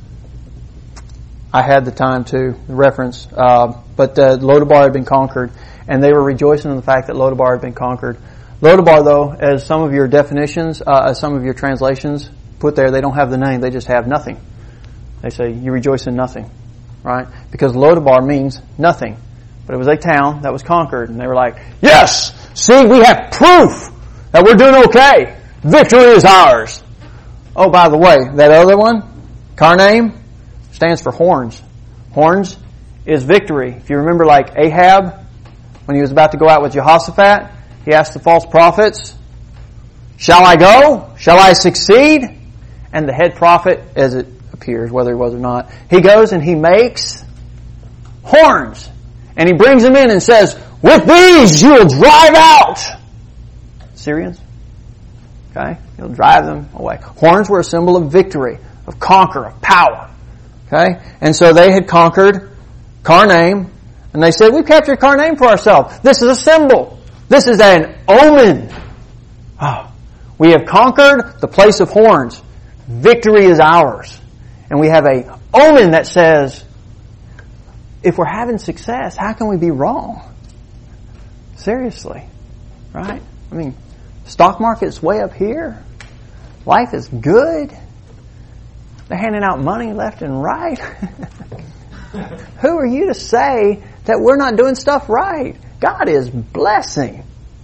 I had the time to reference. Uh, but uh, Lodabar had been conquered. And they were rejoicing in the fact that Lodabar had been conquered. Lodabar, though, as some of your definitions, uh, as some of your translations put there, they don't have the name, they just have nothing. They say, you rejoice in nothing, right? Because Lodabar means nothing. But it was a town that was conquered, and they were like, yes! See, we have proof that we're doing okay. Victory is ours. Oh, by the way, that other one, Karnaim, stands for horns. Horns is victory. If you remember, like Ahab, when he was about to go out with Jehoshaphat, he asked the false prophets, shall I go? Shall I succeed? And the head prophet, as it appears, whether he was or not, he goes and he makes horns. And he brings them in and says, with these you will drive out Syrians. Okay? You'll drive them away. Horns were a symbol of victory, of conquer, of power. Okay? And so they had conquered Karnaim, and they said, we've captured Karnaim for ourselves. This is a symbol. This is an omen. Oh, we have conquered the place of horns. Victory is ours. And we have a omen that says, if we're having success, how can we be wrong? Seriously. Right? I mean, stock market's way up here. Life is good. They're handing out money left and right. Who are you to say that we're not doing stuff right? God is blessing.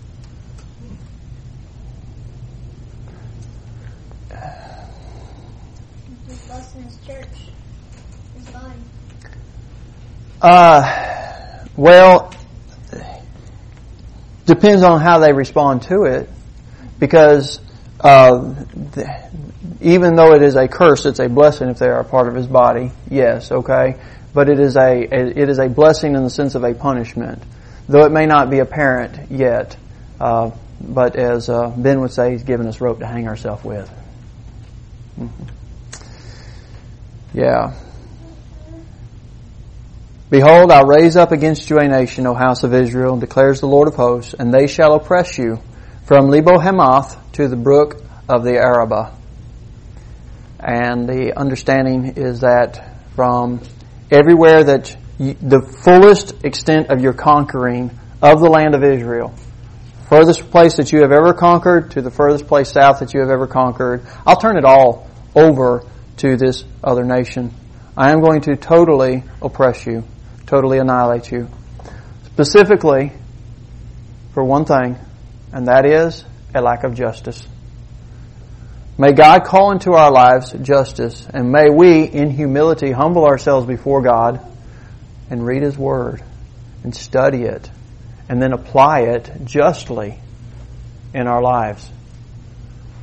He's blessing His church, His body. Uh, well, depends on how they respond to it, because uh, th- even though it is a curse, it's a blessing if they are a part of His body. Yes, okay, but it is a it is a blessing in the sense of a punishment, though it may not be apparent yet. Uh, but as uh, Ben would say, He's given us rope to hang ourselves with. Mm-hmm. Yeah. Behold, I'll raise up against you a nation, O house of Israel, declares the Lord of hosts, and they shall oppress you from Lebo Hamath to the brook of the Arabah. And the understanding is that from everywhere that you, the fullest extent of your conquering of the land of Israel, furthest place that you have ever conquered to the furthest place south that you have ever conquered, I'll turn it all over to this other nation. I am going to totally oppress you, totally annihilate you. Specifically, for one thing, and that is a lack of justice. May God call into our lives justice, and may we, in humility, humble ourselves before God and read His Word and study it and then apply it justly in our lives.